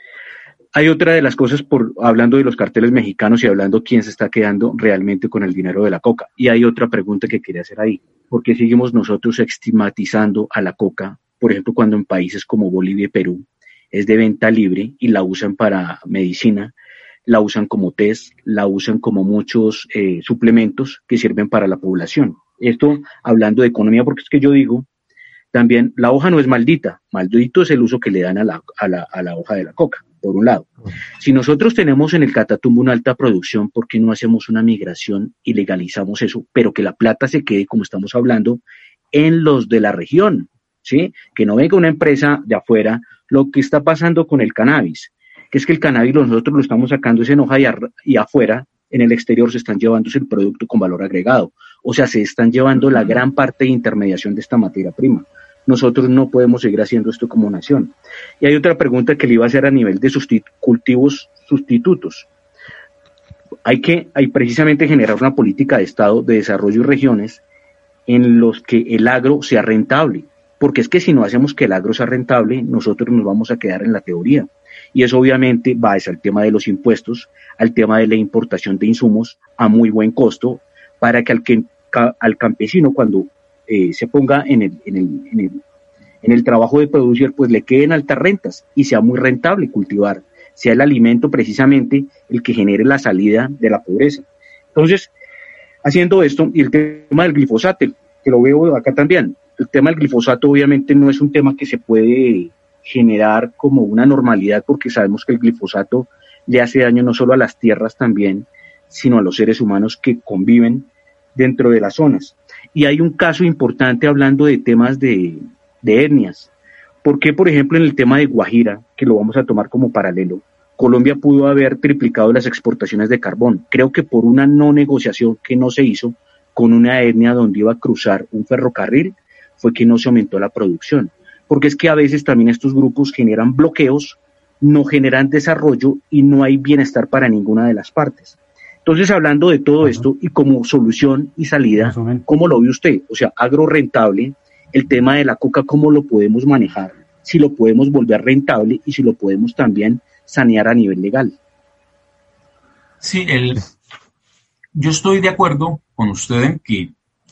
Hay otra de las cosas, por hablando de los carteles mexicanos y hablando quién se está quedando realmente con el dinero de la coca. Y hay otra pregunta que quería hacer ahí. ¿Por qué seguimos nosotros estigmatizando a la coca? Por ejemplo, cuando en países como Bolivia y Perú es de venta libre y la usan para medicina, la usan como test, la usan como muchos eh, suplementos que sirven para la población. Esto hablando de economía, porque es que yo digo, también la hoja no es maldita, maldito es el uso que le dan a la, a la, a la hoja de la coca, por un lado. Si nosotros tenemos en el Catatumbo una alta producción, ¿por qué no hacemos una migración y legalizamos eso? Pero que la plata se quede, como estamos hablando, en los de la región, ¿sí? Que no venga una empresa de afuera. Lo que está pasando con el cannabis, que es que el cannabis nosotros lo estamos sacando en hoja y, a, y afuera, en el exterior se están llevándose el producto con valor agregado. O sea, se están llevando la gran parte de intermediación de esta materia prima. Nosotros no podemos seguir haciendo esto como nación. Y hay otra pregunta que le iba a hacer a nivel de sustitu- cultivos sustitutos. Hay que hay precisamente generar una política de Estado de desarrollo y regiones en los que el agro sea rentable. Porque es que si no hacemos que el agro sea rentable, nosotros nos vamos a quedar en la teoría. Y eso obviamente va al tema de los impuestos, al tema de la importación de insumos a muy buen costo, para que al, que, al campesino cuando eh, se ponga en el, en, el, en, el, en el trabajo de producir, pues le queden altas rentas y sea muy rentable cultivar, sea el alimento precisamente el que genere la salida de la pobreza. Entonces, haciendo esto, y el tema del glifosato, que lo veo acá también, el tema del glifosato obviamente no es un tema que se puede generar como una normalidad, porque sabemos que el glifosato le hace daño no solo a las tierras también, sino a los seres humanos que conviven dentro de las zonas. Y hay un caso importante hablando de temas de, de etnias. ¿Por qué, por ejemplo, en el tema de Guajira, que lo vamos a tomar como paralelo, Colombia pudo haber triplicado las exportaciones de carbón? Creo que por una no negociación que no se hizo con una etnia donde iba a cruzar un ferrocarril, fue que no se aumentó la producción. Porque es que a veces también estos grupos generan bloqueos, no generan desarrollo y no hay bienestar para ninguna de las partes. Entonces, hablando de todo esto y como solución y salida, ¿cómo lo ve usted? O sea, agro rentable, el tema de la coca, ¿cómo lo podemos manejar? Si lo podemos volver rentable y si lo podemos también sanear a nivel legal. Sí, el, yo estoy de acuerdo con usted en que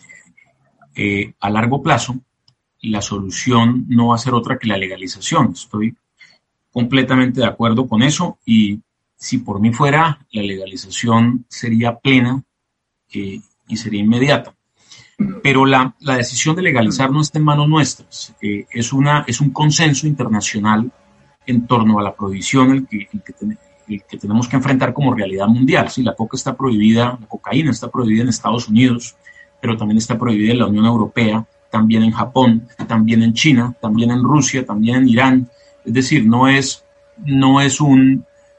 eh, a largo plazo la solución no va a ser otra que la legalización. Estoy completamente de acuerdo con eso y si por mí fuera, la legalización sería plena eh, y sería inmediata. Pero la, la decisión de legalizar no está en manos nuestras. Eh, es, una, es un consenso internacional en torno a la prohibición el que, el, que ten, el que tenemos que enfrentar como realidad mundial. Sí, la coca está prohibida, la cocaína está prohibida en Estados Unidos, pero también está prohibida en la Unión Europea, también en Japón, también en China, también en Rusia, también en Irán. Es decir, no es, no es un...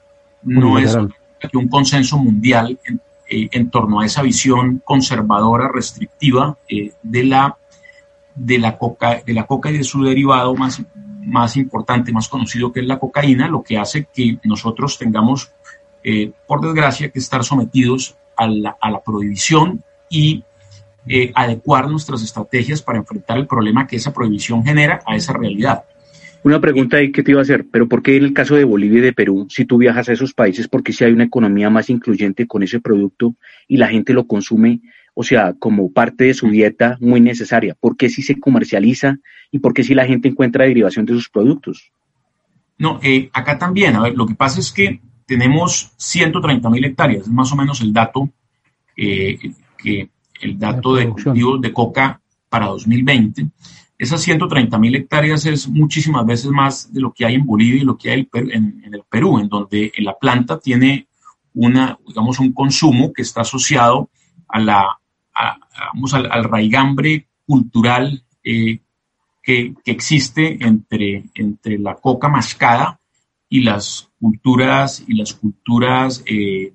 no es un consenso mundial en, eh, en torno a esa visión conservadora, restrictiva eh, de, la, de, la coca, de la coca y de su derivado más, más importante, más conocido, que es la cocaína, lo que hace que nosotros tengamos, eh, por desgracia, que estar sometidos a la, a la prohibición y eh, adecuar nuestras estrategias para enfrentar el problema que esa prohibición genera a esa realidad. Una pregunta ahí que te iba a hacer, pero ¿por qué en el caso de Bolivia y de Perú, si tú viajas a esos países, porque si hay una economía más incluyente con ese producto y la gente lo consume, o sea, como parte de su dieta muy necesaria? ¿Por qué si se comercializa y por qué si la gente encuentra derivación de sus productos? No, eh, acá también, a ver, lo que pasa es que tenemos ciento treinta mil hectáreas, es más o menos el dato, eh, que, el dato de cultivos de coca para dos mil veinte. Esas ciento treinta mil hectáreas es muchísimas veces más de lo que hay en Bolivia y lo que hay en, en el Perú, en donde la planta tiene una, digamos, un consumo que está asociado a la, a, vamos, al, al raigambre cultural eh, que, que existe entre, entre la coca mascada y las culturas y las culturas eh,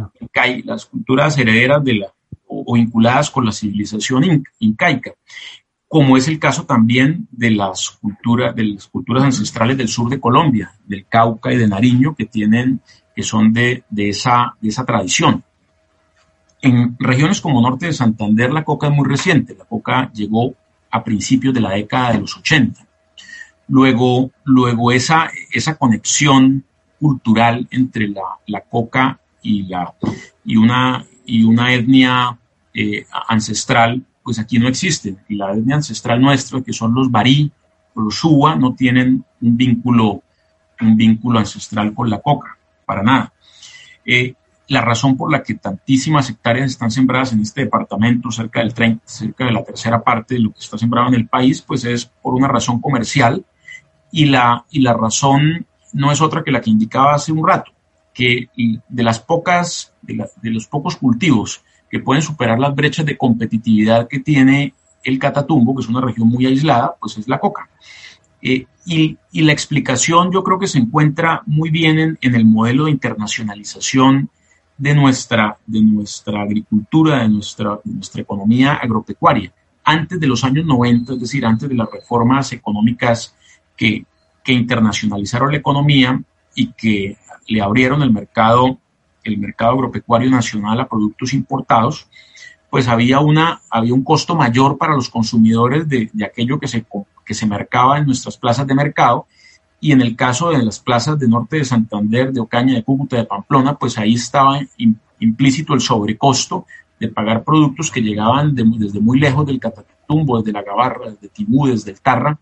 las culturas herederas de la o, o vinculadas con la civilización inca, incaica, como es el caso también de las culturas, de las culturas ancestrales del sur de Colombia, del Cauca y de Nariño, que tienen, que son de, de esa, de esa tradición. En regiones como Norte de Santander, la coca es muy reciente. La coca llegó a principios de la década de los ochenta. Luego, luego esa, esa conexión cultural entre la, la coca y, la, y, una, y una etnia eh, ancestral, pues aquí no existen. Y la etnia ancestral nuestra, que son los barí o los shuwa, no tienen un vínculo, un vínculo ancestral con la coca, para nada. Eh, la razón por la que tantísimas hectáreas están sembradas en este departamento, cerca del treinta, cerca de la tercera parte de lo que está sembrado en el país, pues es por una razón comercial, y la, y la razón no es otra que la que indicaba hace un rato, que de las pocas, de, la, de los pocos cultivos que pueden superar las brechas de competitividad que tiene el Catatumbo, que es una región muy aislada, pues es la coca. Eh, y, y la explicación yo creo que se encuentra muy bien en, en el modelo de internacionalización de nuestra, de nuestra agricultura, de nuestra, de nuestra economía agropecuaria. Antes de los años noventa, es decir, antes de las reformas económicas que, que internacionalizaron la economía y que le abrieron el mercado el mercado agropecuario nacional a productos importados, pues había, una, había un costo mayor para los consumidores de, de aquello que se, que se mercaba en nuestras plazas de mercado, y en el caso de las plazas de Norte de Santander, de Ocaña, de Cúcuta, de Pamplona, pues ahí estaba implícito el sobrecosto de pagar productos que llegaban de, desde muy lejos del Catatumbo, desde la Gabarra, desde Tibú, desde el Tarra,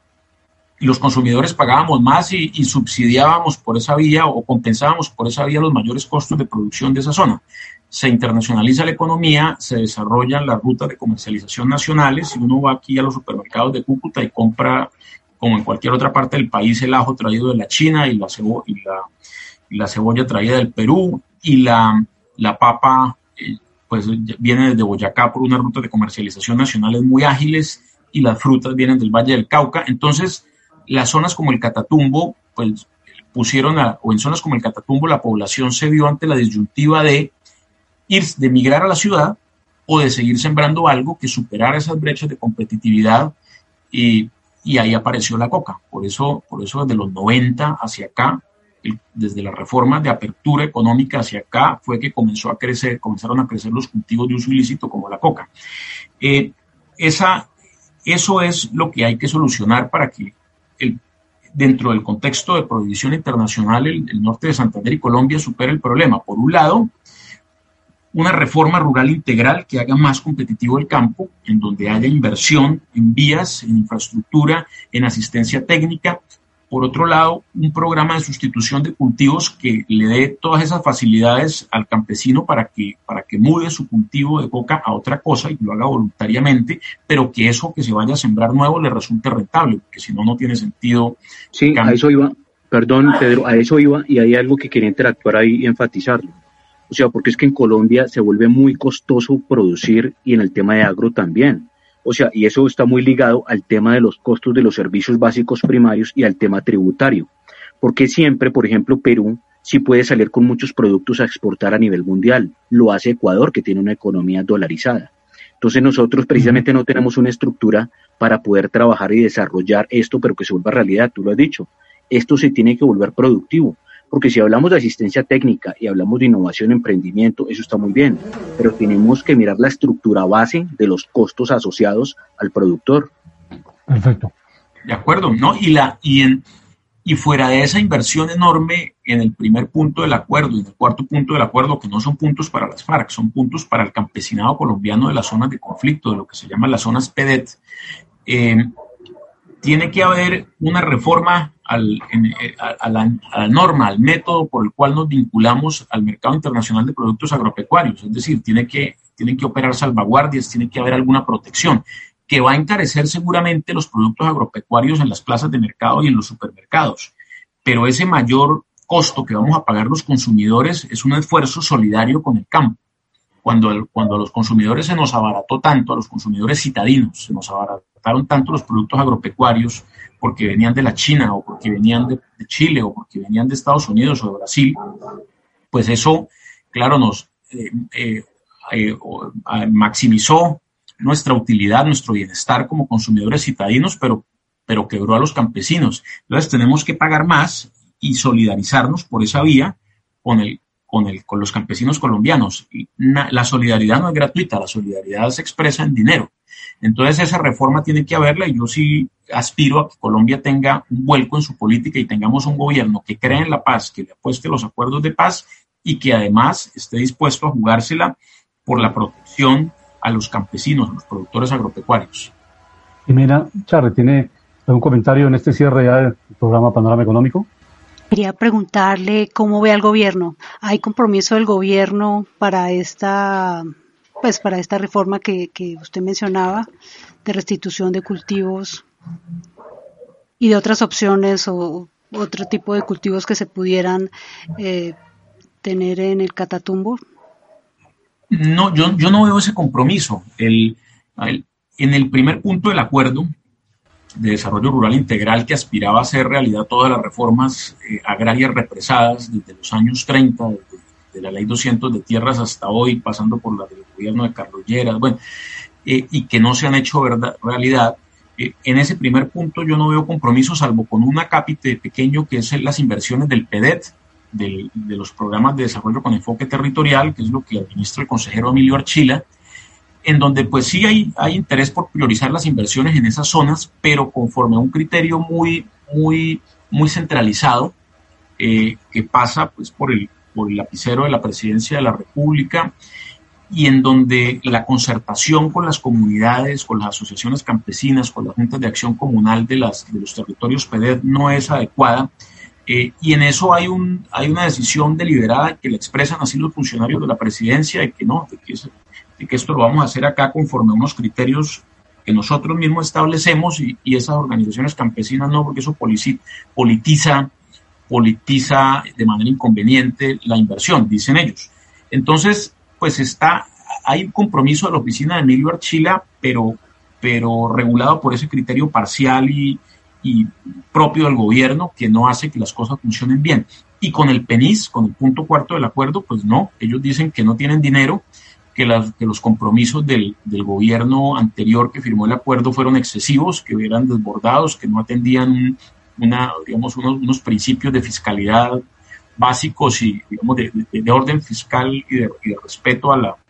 y los consumidores pagábamos más y, y subsidiábamos por esa vía o compensábamos por esa vía los mayores costos de producción de esa zona. Se internacionaliza la economía, se desarrollan las rutas de comercialización nacionales. Si uno va aquí a los supermercados de Cúcuta y compra, como en cualquier otra parte del país, el ajo traído de la China y la, cebo y la, y la cebolla traída del Perú y la, la papa eh, pues viene desde Boyacá por una ruta de comercialización nacionales muy ágiles, y las frutas vienen del Valle del Cauca. Entonces, las zonas como el Catatumbo, pues pusieron, a, o en zonas como el Catatumbo, la población se vio ante la disyuntiva de ir, de migrar a la ciudad o de seguir sembrando algo que superara esas brechas de competitividad, y, y ahí apareció la coca. Por eso, por eso desde los noventa hacia acá, el, desde la reforma de apertura económica hacia acá fue que comenzó a crecer, comenzaron a crecer los cultivos de uso ilícito como la coca. Eh, esa, eso es lo que hay que solucionar para que el, dentro del contexto de prohibición internacional el, el norte de Santander y Colombia supere el problema. Por un lado, una reforma rural integral que haga más competitivo el campo, en donde haya inversión en vías, en infraestructura, en asistencia técnica. Por otro lado, un programa de sustitución de cultivos que le dé todas esas facilidades al campesino para que, para que mude su cultivo de coca a otra cosa y lo haga voluntariamente, pero que eso que se vaya a sembrar nuevo le resulte rentable, porque si no, no tiene sentido. Sí, a eso iba, perdón Pedro, a eso iba, y hay algo que quería interactuar ahí y enfatizarlo. O sea, porque es que en Colombia se vuelve muy costoso producir y en el tema de agro también. O sea, y eso está muy ligado al tema de los costos de los servicios básicos primarios y al tema tributario. Porque siempre, por ejemplo, Perú sí puede salir con muchos productos a exportar a nivel mundial. Lo hace Ecuador, que tiene una economía dolarizada. Entonces nosotros precisamente no tenemos una estructura para poder trabajar y desarrollar esto, pero que se vuelva realidad, tú lo has dicho. Esto se tiene que volver productivo. Porque si hablamos de asistencia técnica y hablamos de innovación, emprendimiento, eso está muy bien, pero tenemos que mirar la estructura base de los costos asociados al productor. Perfecto. De acuerdo, ¿no? Y, la, y, en, y fuera de esa inversión enorme en el primer punto del acuerdo y en el cuarto punto del acuerdo, que no son puntos para las FARC, son puntos para el campesinado colombiano de las zonas de conflicto, de lo que se llaman las zonas P E D E T, eh, tiene que haber una reforma al, en, a, a, la, a la norma, al método por el cual nos vinculamos al mercado internacional de productos agropecuarios. Es decir, tiene que, tienen que operar salvaguardias, tiene que haber alguna protección que va a encarecer seguramente los productos agropecuarios en las plazas de mercado y en los supermercados. Pero ese mayor costo que vamos a pagar los consumidores es un esfuerzo solidario con el campo. Cuando, el, cuando a los consumidores se nos abarató tanto, a los consumidores citadinos se nos abarataron tanto los productos agropecuarios porque venían de la China o porque venían de, de Chile o porque venían de Estados Unidos o de Brasil, pues eso, claro, nos eh, eh, eh, maximizó nuestra utilidad, nuestro bienestar como consumidores citadinos, pero, pero quebró a los campesinos. Entonces tenemos que pagar más y solidarizarnos por esa vía con el Con, el, con los campesinos colombianos. Y na, la solidaridad no es gratuita, la solidaridad se expresa en dinero. Entonces esa reforma tiene que haberla y yo sí aspiro a que Colombia tenga un vuelco en su política y tengamos un gobierno que crea en la paz, que le apueste los acuerdos de paz y que además esté dispuesto a jugársela por la protección a los campesinos, a los productores agropecuarios. Jimena Charre, ¿tiene algún comentario en este cierre ya del programa Panorama Económico? Quería preguntarle cómo ve al gobierno. ¿Hay compromiso del gobierno para esta, pues para esta reforma que, que usted mencionaba de restitución de cultivos y de otras opciones o otro tipo de cultivos que se pudieran eh, tener en el Catatumbo? No, yo, yo no veo ese compromiso. El, el, en el primer punto del acuerdo de desarrollo rural integral, que aspiraba a hacer realidad todas las reformas eh, agrarias represadas desde los años treinta, desde, de la ley doscientos de tierras hasta hoy, pasando por la del gobierno de Carlos Lleras, bueno, eh, y que no se han hecho verdad, realidad. Eh, en ese primer punto yo no veo compromiso, salvo con un acápite pequeño que es las inversiones del P E D E T, del, de los programas de desarrollo con enfoque territorial, que es lo que administra el consejero Emilio Archila, en donde pues sí hay, hay interés por priorizar las inversiones en esas zonas, pero conforme a un criterio muy, muy, muy centralizado, eh, que pasa pues por el, por el lapicero de la Presidencia de la República, y en donde la concertación con las comunidades, con las asociaciones campesinas, con las juntas de acción comunal de, las, de los territorios P E D E T no es adecuada, eh, y en eso hay, un, hay una decisión deliberada que le expresan así los funcionarios de la Presidencia, de que no, de que es y que esto lo vamos a hacer acá conforme a unos criterios que nosotros mismos establecemos y, y esas organizaciones campesinas no, porque eso politiza, politiza, politiza de manera inconveniente la inversión, dicen ellos. Entonces, pues está, hay un compromiso de la oficina de Emilio Archila, pero, pero regulado por ese criterio parcial y, y propio del gobierno que no hace que las cosas funcionen bien. Y con el P E N I S, con el punto cuarto del acuerdo, pues no, ellos dicen que no tienen dinero, que, las, que los compromisos del, del gobierno anterior que firmó el acuerdo fueron excesivos, que eran desbordados, que no atendían una, digamos, unos, unos principios de fiscalidad básicos y, digamos, de, de, de orden fiscal y de, y de respeto a la,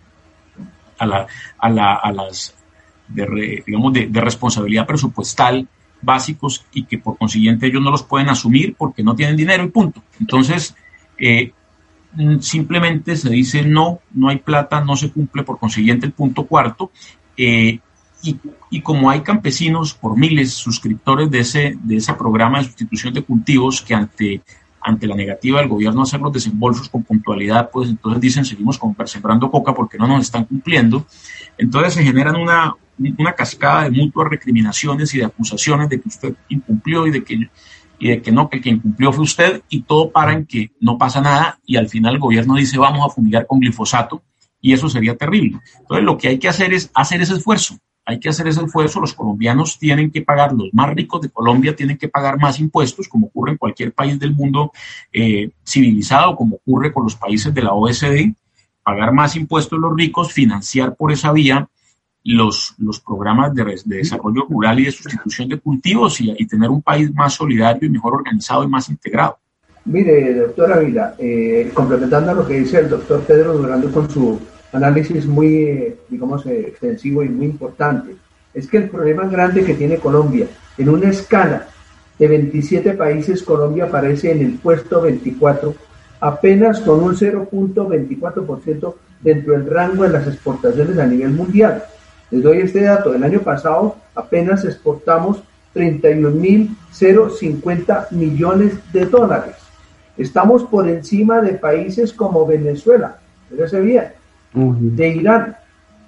a la, a la, a las, de re, digamos, de, de responsabilidad presupuestal básicos, y que por consiguiente ellos no los pueden asumir porque no tienen dinero y punto. Entonces, eh, simplemente se dice no, no hay plata, no se cumple por consiguiente el punto cuarto, eh, y, y como hay campesinos por miles suscriptores de ese, de ese programa de sustitución de cultivos que ante, ante la negativa del gobierno a hacer los desembolsos con puntualidad, pues entonces dicen seguimos con sembrando coca porque no nos están cumpliendo. Entonces se generan una, una cascada de mutuas recriminaciones y de acusaciones de que usted incumplió y de que y de que no, que el que incumplió fue usted, y todo para en que no pasa nada, y al final el gobierno dice vamos a fumigar con glifosato, y eso sería terrible. Entonces lo que hay que hacer es hacer ese esfuerzo, hay que hacer ese esfuerzo, los colombianos tienen que pagar, los más ricos de Colombia tienen que pagar más impuestos, como ocurre en cualquier país del mundo eh, civilizado, como ocurre con los países de la O E C D, pagar más impuestos los ricos, financiar por esa vía los, los programas de, de desarrollo rural y de sustitución de cultivos, y, y tener un país más solidario y mejor organizado y más integrado. Mire, doctor Ávila, eh, complementando a lo que dice el doctor Pedro Durando con su análisis muy, eh, digamos, eh, extensivo y muy importante, es que el problema grande que tiene Colombia, en una escala de veintisiete países, Colombia aparece en el puesto veinticuatro, apenas con un cero punto veinticuatro por ciento dentro del rango de las exportaciones a nivel mundial. Les doy este dato: el año pasado apenas exportamos treinta y un mil cincuenta millones de dólares. Estamos por encima de países como Venezuela, fíjese bien, uh-huh. de Irán,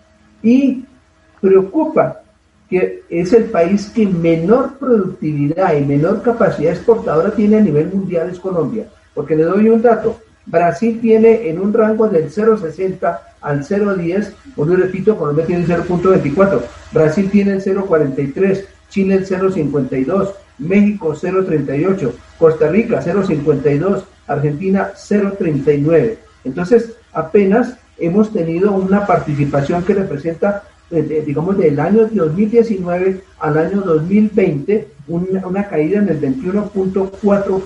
y preocupa que es el país que menor productividad y menor capacidad exportadora tiene a nivel mundial, es Colombia. Porque le doy un dato: Brasil tiene en un rango del cero punto sesenta al cero punto diez, os lo repito, Colombia tiene el cero punto veinticuatro, Brasil tiene el cero punto cuarenta y tres, Chile el cero punto cincuenta y dos, México cero punto treinta y ocho, Costa Rica cero punto cincuenta y dos, Argentina cero punto treinta y nueve. Entonces, apenas hemos tenido una participación que representa, eh, digamos, del año dos mil diecinueve al año dos mil veinte, una, una caída en el veintiuno punto cuatro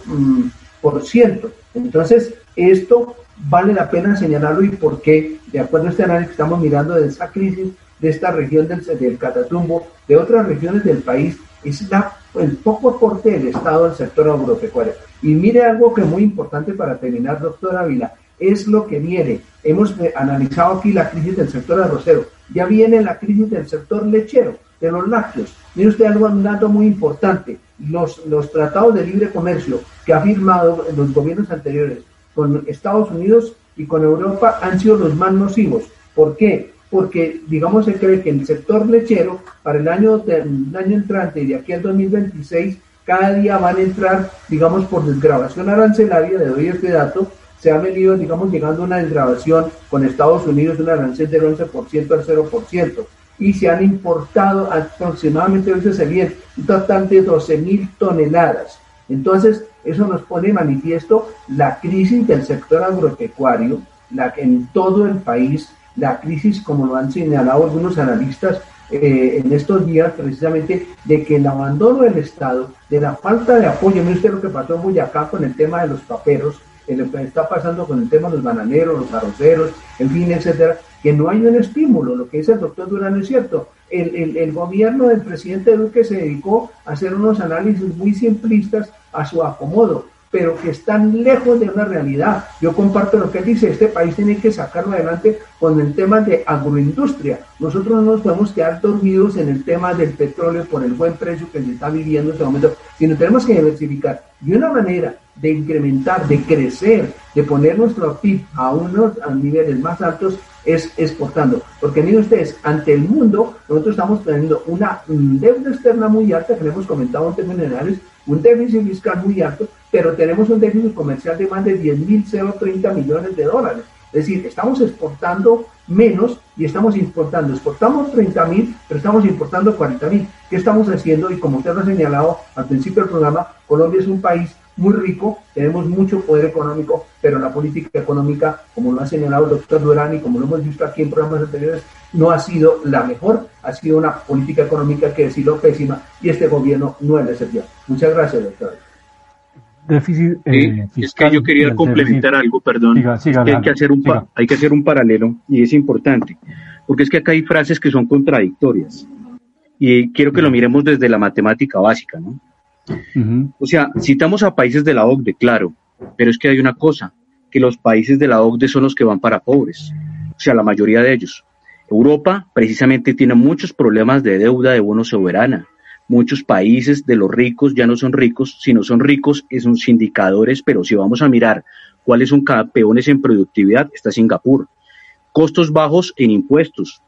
por ciento. Entonces, esto vale la pena señalarlo, y por qué, de acuerdo a este análisis que estamos mirando de esa crisis, de esta región del, del Catatumbo, de otras regiones del país, es la, el poco aporte del Estado al sector agropecuario. Y mire algo que es muy importante para terminar, doctor Ávila, es lo que viene. Hemos eh, analizado aquí la crisis del sector arrocero, ya viene la crisis del sector lechero, de los lácteos. Mire usted algo, un dato muy importante: los, los tratados de libre comercio que ha firmado los gobiernos anteriores con Estados Unidos y con Europa han sido los más nocivos. ¿Por qué? Porque, digamos, se cree que el sector lechero para el año, de, el año entrante y de aquí al dos mil veintiséis, cada día van a entrar, digamos, por desgravación arancelaria, le doy este dato, se ha venido, digamos, llegando a una desgravación con Estados Unidos de un arancel del once por ciento al cero por ciento, y se han importado aproximadamente, a veces se viene un total de doce mil toneladas. Entonces, eso nos pone en manifiesto la crisis del sector agropecuario, la que en todo el país, la crisis, como lo han señalado algunos analistas eh, en estos días, precisamente de que el abandono del Estado, de la falta de apoyo. Mire usted lo que pasó en Boyacá con el tema de los paperos, lo que está pasando con el tema de los bananeros, los arroceros, en fin, etcétera, que no hay un estímulo. Lo que dice el doctor Durán es cierto. El, el, el gobierno del presidente Duque se dedicó a hacer unos análisis muy simplistas a su acomodo, pero que están lejos de una realidad. Yo comparto lo que él dice: este país tiene que sacarlo adelante con el tema de agroindustria. Nosotros no nos podemos quedar dormidos en el tema del petróleo por el buen precio que se está viviendo en este momento, sino tenemos que diversificar. Y una manera de incrementar, de crecer, de poner nuestro P I B a unos a niveles más altos es exportando. Porque miren ustedes, ante el mundo nosotros estamos teniendo una deuda externa muy alta, que le hemos comentado en términos generales, un déficit fiscal muy alto, pero tenemos un déficit comercial de más de diez mil treinta millones de dólares. Es decir, estamos exportando menos y estamos importando. Exportamos treinta mil, pero estamos importando cuarenta mil. ¿Qué estamos haciendo? Y como usted lo ha señalado al principio del programa, Colombia es un país muy rico, tenemos mucho poder económico, pero la política económica, como lo ha señalado el doctor Durán y como lo hemos visto aquí en programas anteriores, no ha sido la mejor, ha sido una política económica que ha sido pésima, y este gobierno no es la excepción. Muchas gracias, doctor. déficit eh, sí, fiscal. Es que yo quería complementar déficit. algo, perdón. Siga, siga, es que hay, que hacer un pa- hay que hacer un paralelo, y es importante, porque es que acá hay frases que son contradictorias, y quiero que lo miremos desde la matemática básica, ¿no? Uh-huh. O sea, citamos a países de la O C D E, claro, pero es que hay una cosa, que los países de la O C D E son los que van para pobres, o sea, la mayoría de ellos. Europa precisamente tiene muchos problemas de deuda de bono soberana. Muchos países de los ricos ya no son ricos, sino son ricos en sus indicadores, pero si vamos a mirar cuáles son campeones en productividad, está Singapur. Costos bajos en impuestos.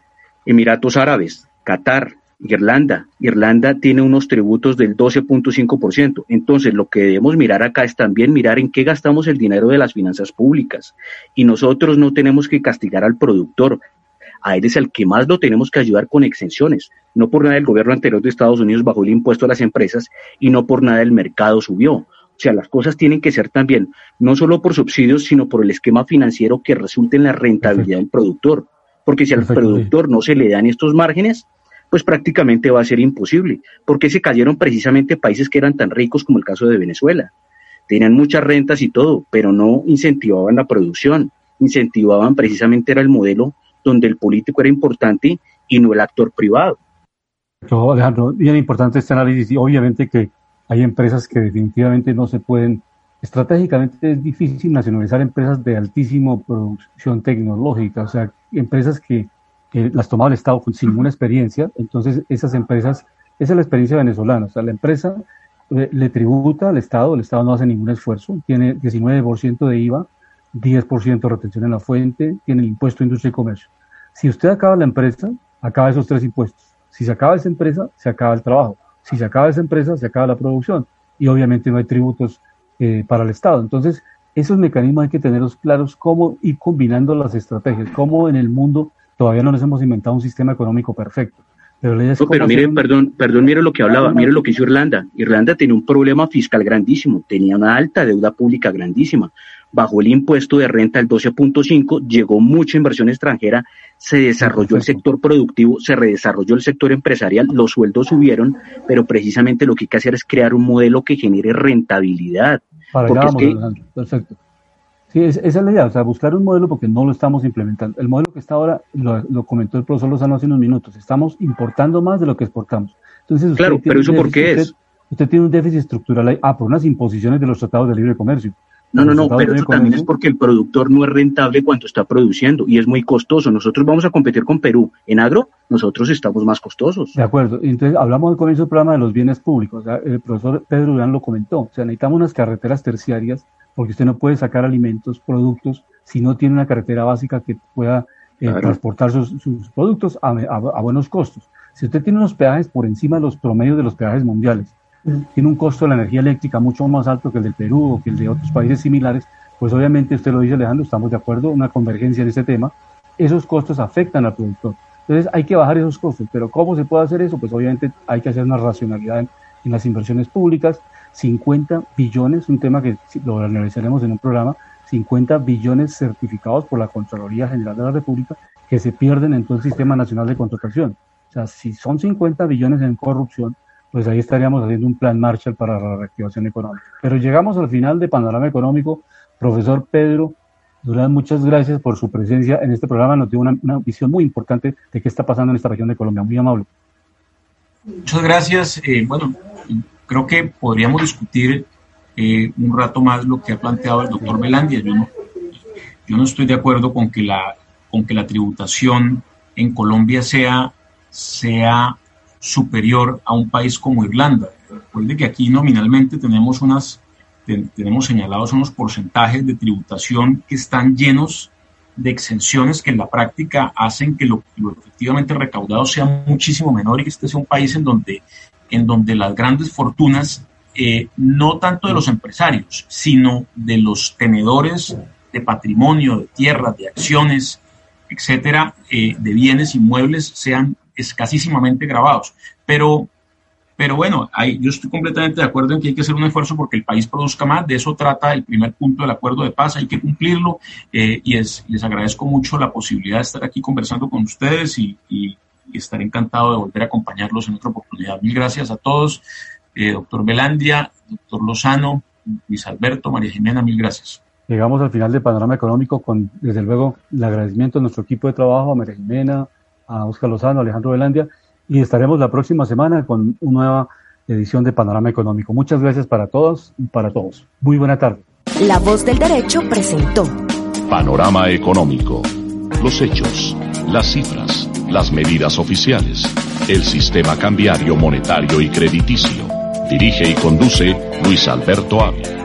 Emiratos Árabes, Qatar, Irlanda. Irlanda tiene unos tributos del doce punto cinco por ciento. Entonces, lo que debemos mirar acá es también mirar en qué gastamos el dinero de las finanzas públicas. Y nosotros no tenemos que castigar al productor. A él es al que más lo tenemos que ayudar con exenciones. No por nada el gobierno anterior de Estados Unidos bajó el impuesto a las empresas y no por nada el mercado subió. O sea, las cosas tienen que ser también, no solo por subsidios, sino por el esquema financiero que resulte en la rentabilidad Perfecto. del productor. Porque si Perfecto, al productor sí. no se le dan estos márgenes, pues prácticamente va a ser imposible. Porque se cayeron precisamente países que eran tan ricos como el caso de Venezuela. Tenían muchas rentas y todo, pero no incentivaban la producción. Incentivaban precisamente era el modelo donde el político era importante y no el actor privado. No, Alejandro, bien importante este análisis, y obviamente que hay empresas que definitivamente no se pueden, estratégicamente es difícil nacionalizar empresas de altísima producción tecnológica, o sea, empresas que, que las tomaba el Estado sin ninguna experiencia. Entonces esas empresas, esa es la experiencia venezolana, o sea, la empresa eh, le tributa al Estado, el Estado no hace ningún esfuerzo, tiene diecinueve por ciento de I V A, diez por ciento de retención en la fuente, tiene el impuesto de industria y comercio. Si usted acaba la empresa, acaba esos tres impuestos. Si se acaba esa empresa, se acaba el trabajo. Si se acaba esa empresa, se acaba la producción. Y obviamente no hay tributos eh, para el Estado. Entonces, esos mecanismos hay que tenerlos claros, cómo ir combinando las estrategias, cómo en el mundo todavía no nos hemos inventado un sistema económico perfecto. Pero, la idea es no, pero mire, un... perdón, perdón, mire lo que hablaba, mire lo que hizo Irlanda. Irlanda tenía un problema fiscal grandísimo, tenía una alta deuda pública grandísima. Bajó el impuesto de renta al doce punto cinco, llegó mucha inversión extranjera, se desarrolló el sector productivo, se redesarrolló el sector empresarial, los sueldos subieron, pero precisamente lo que hay que hacer es crear un modelo que genere rentabilidad. Para porque vamos, es que... Perfecto. Sí, es, esa es la idea, o sea, buscar un modelo porque no lo estamos implementando. El modelo que está ahora, lo, lo comentó el profesor Lozano hace unos minutos, estamos importando más de lo que exportamos. Entonces, usted claro, pero eso déficit, ¿por qué es? Usted, usted tiene un déficit estructural ahí, ah, por unas imposiciones de los tratados de libre comercio. No, no, no, pero eso también es porque el productor no es rentable cuanto está produciendo y es muy costoso. Nosotros vamos a competir con Perú. En agro, nosotros estamos más costosos. De acuerdo. Entonces, hablamos al comienzo del programa de los bienes públicos. O sea, el profesor Pedro Durán lo comentó. O sea, necesitamos unas carreteras terciarias porque usted no puede sacar alimentos, productos, si no tiene una carretera básica que pueda eh, claro. transportar sus, sus productos a, a, a buenos costos. Si usted tiene unos peajes por encima de los promedios de los peajes mundiales, tiene un costo de la energía eléctrica mucho más alto que el del Perú o que el de otros países similares, pues obviamente usted lo dice, Alejandro, estamos de acuerdo, una convergencia en este tema, esos costos afectan al productor. Entonces hay que bajar esos costos, pero ¿cómo se puede hacer eso? Pues obviamente hay que hacer una racionalidad en, en las inversiones públicas, cincuenta billones, un tema que lo analizaremos en un programa, cincuenta billones certificados por la Contraloría General de la República que se pierden en todo el Sistema Nacional de Contratación. O sea, si son cincuenta billones en corrupción, pues ahí estaríamos haciendo un plan Marshall para la reactivación económica. Pero llegamos al final de Panorama Económico. Profesor Pedro Durán, muchas gracias por su presencia en este programa. Nos dio una, una visión muy importante de qué está pasando en esta región de Colombia. Muy amable. Muchas gracias. Eh, bueno, creo que podríamos discutir eh, un rato más lo que ha planteado el doctor Velandia. Yo no, yo no estoy de acuerdo con que la, con que la tributación en Colombia sea, sea superior a un país como Irlanda. Recuerde que aquí nominalmente tenemos unas te, tenemos señalados unos porcentajes de tributación que están llenos de exenciones que en la práctica hacen que lo, lo efectivamente recaudado sea muchísimo menor y que este sea un país en donde, en donde las grandes fortunas, eh, no tanto de los empresarios, sino de los tenedores de patrimonio, de tierras, de acciones, etcétera, eh, de bienes inmuebles, sean escasísimamente grabados. Pero, pero bueno, hay, yo estoy completamente de acuerdo en que hay que hacer un esfuerzo porque el país produzca más. De eso trata el primer punto del acuerdo de paz, hay que cumplirlo, eh, y es, les agradezco mucho la posibilidad de estar aquí conversando con ustedes y, y, y estaré encantado de volver a acompañarlos en otra oportunidad. Mil gracias a todos, eh, doctor Velandia, doctor Lozano, Luis Alberto, María Jimena, mil gracias. Llegamos al final del panorama económico con, desde luego, el agradecimiento a nuestro equipo de trabajo, a María Jimena, a Oscar Lozano, a Alejandro Velandia, y estaremos la próxima semana con una nueva edición de Panorama Económico. Muchas gracias para todos y para todos. Muy buena tarde. La Voz del Derecho presentó Panorama Económico. Los hechos, las cifras, las medidas oficiales, el sistema cambiario, monetario y crediticio. Dirige y conduce Luis Alberto Ávila.